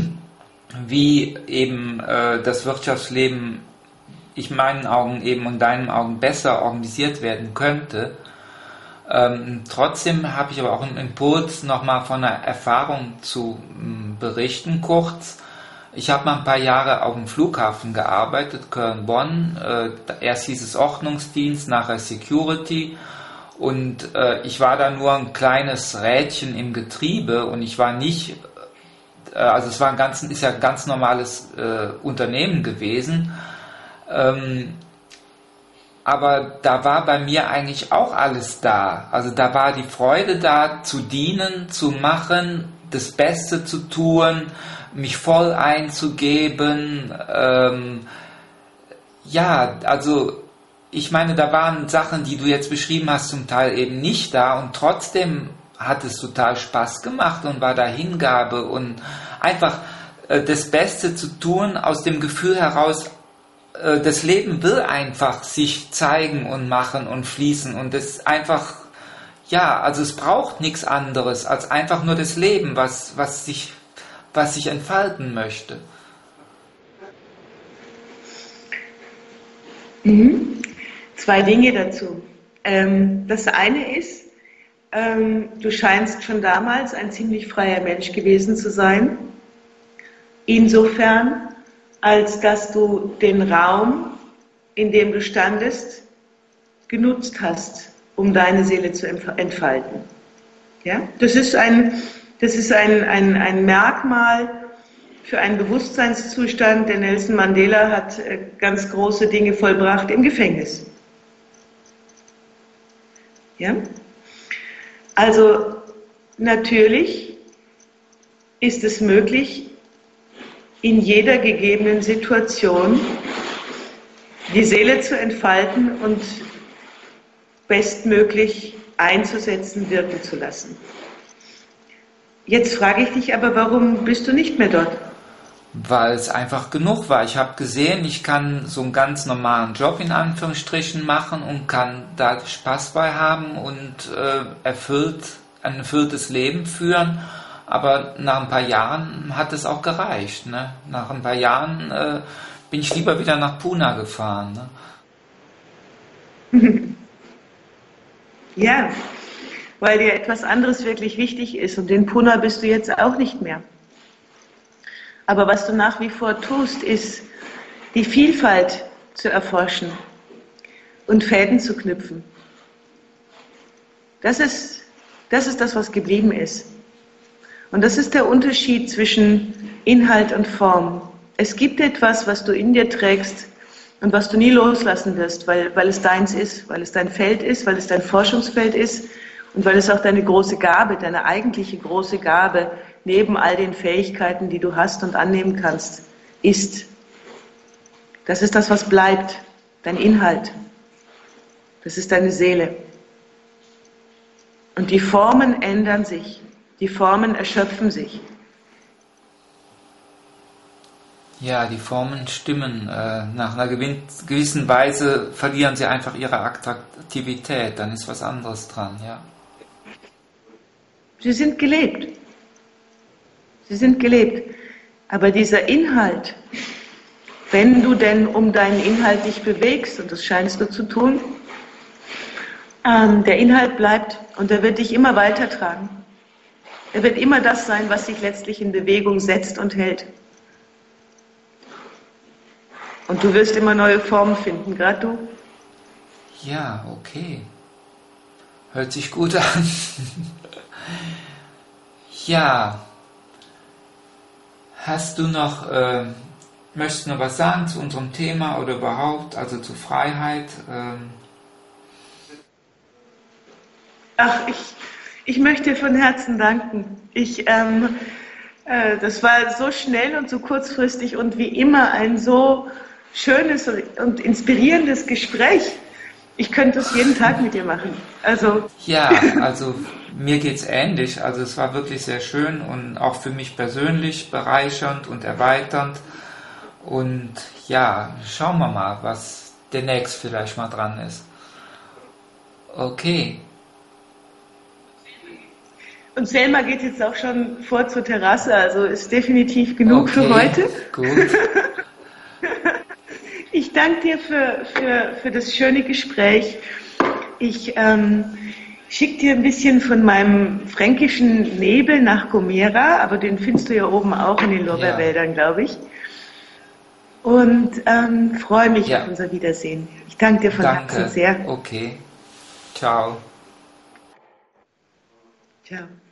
wie eben äh, das Wirtschaftsleben, ich meinen Augen eben und deinen Augen besser organisiert werden könnte. Ähm, trotzdem habe ich aber auch einen Impuls, nochmal von einer Erfahrung zu m, berichten, kurz. Ich habe mal ein paar Jahre auf dem Flughafen gearbeitet, Köln-Bonn. Äh, erst hieß es Ordnungsdienst, nachher Security. Und äh, ich war da nur ein kleines Rädchen im Getriebe und ich war nicht, äh, also es war ein ganz, ist ja ein ganz normales äh, Unternehmen gewesen. Ähm, aber da war bei mir eigentlich auch alles da. Also da war die Freude da, zu dienen, zu machen, das Beste zu tun, mich voll einzugeben. Ähm, ja, also ich meine, da waren Sachen, die du jetzt beschrieben hast, zum Teil eben nicht da und trotzdem hat es total Spaß gemacht und war da Hingabe und einfach äh, das Beste zu tun aus dem Gefühl heraus, äh, das Leben will einfach sich zeigen und machen und fließen und das einfach, ja, also es braucht nichts anderes als einfach nur das Leben, was, was sich, was sich entfalten möchte. Mhm. Zwei Dinge dazu. Ähm, das eine ist, ähm, du scheinst schon damals ein ziemlich freier Mensch gewesen zu sein, insofern, als dass du den Raum, in dem du standest, genutzt hast, um deine Seele zu entfalten. Ja? Das ist ein, das ist ein, ein, ein Merkmal für einen Bewusstseinszustand, der Nelson Mandela hat ganz große Dinge vollbracht im Gefängnis. Ja? Also natürlich ist es möglich, in jeder gegebenen Situation die Seele zu entfalten und bestmöglich einzusetzen, wirken zu lassen. Jetzt frage ich dich aber, warum bist du nicht mehr dort? Weil es einfach genug war. Ich habe gesehen, ich kann so einen ganz normalen Job in Anführungsstrichen machen und kann da Spaß bei haben und äh, erfüllt, ein erfülltes Leben führen. Aber nach ein paar Jahren hat es auch gereicht. Ne? Nach ein paar Jahren äh, bin ich lieber wieder nach Pune gefahren. Ne? Ja, weil dir etwas anderes wirklich wichtig ist und in Pune bist du jetzt auch nicht mehr. Aber was du nach wie vor tust, ist, die Vielfalt zu erforschen und Fäden zu knüpfen. Das ist, das ist das, was geblieben ist. Und das ist der Unterschied zwischen Inhalt und Form. Es gibt etwas, was du in dir trägst und was du nie loslassen wirst, weil, weil es deins ist, weil es dein Feld ist, weil es dein Forschungsfeld ist und weil es auch deine große Gabe, deine eigentliche große Gabe neben all den Fähigkeiten, die du hast und annehmen kannst, ist. Das ist das, was bleibt, dein Inhalt. Das ist deine Seele. Und die Formen ändern sich, die Formen erschöpfen sich. Ja, die Formen stimmen. Äh, nach einer gewissen Weise verlieren sie einfach ihre Attraktivität, dann ist was anderes dran, ja. Sie sind gelebt. Sie sind gelebt. Aber dieser Inhalt, wenn du denn um deinen Inhalt dich bewegst, und das scheinst du zu tun, ähm, der Inhalt bleibt und er wird dich immer weitertragen. Er wird immer das sein, was dich letztlich in Bewegung setzt und hält. Und du wirst immer neue Formen finden, gerade du. Ja, okay. Hört sich gut an. Ja. Hast du noch, äh, möchtest du noch was sagen zu unserem Thema oder überhaupt, also zu Freiheit? Ähm? Ach, ich, ich möchte dir von Herzen danken. Ich, ähm, äh, das war so schnell und so kurzfristig und wie immer ein so schönes und inspirierendes Gespräch. Ich könnte es jeden Tag mit dir machen. Also ja, also mir geht's ähnlich. Also es war wirklich sehr schön und auch für mich persönlich bereichernd und erweiternd. Und ja, schauen wir mal, was demnächst vielleicht mal dran ist. Okay. Und Selma geht jetzt auch schon vor zur Terrasse, also ist definitiv genug Okay, für heute. Gut. Ich danke dir für, für, für das schöne Gespräch. Ich ähm, schicke dir ein bisschen von meinem fränkischen Nebel nach Gomera, aber den findest du ja oben auch in den Lorbeerwäldern, ja. glaube ich. Und ähm, freue mich ja. auf unser Wiedersehen. Ich danke dir von Danke. Herzen sehr. Okay. Ciao. Ciao.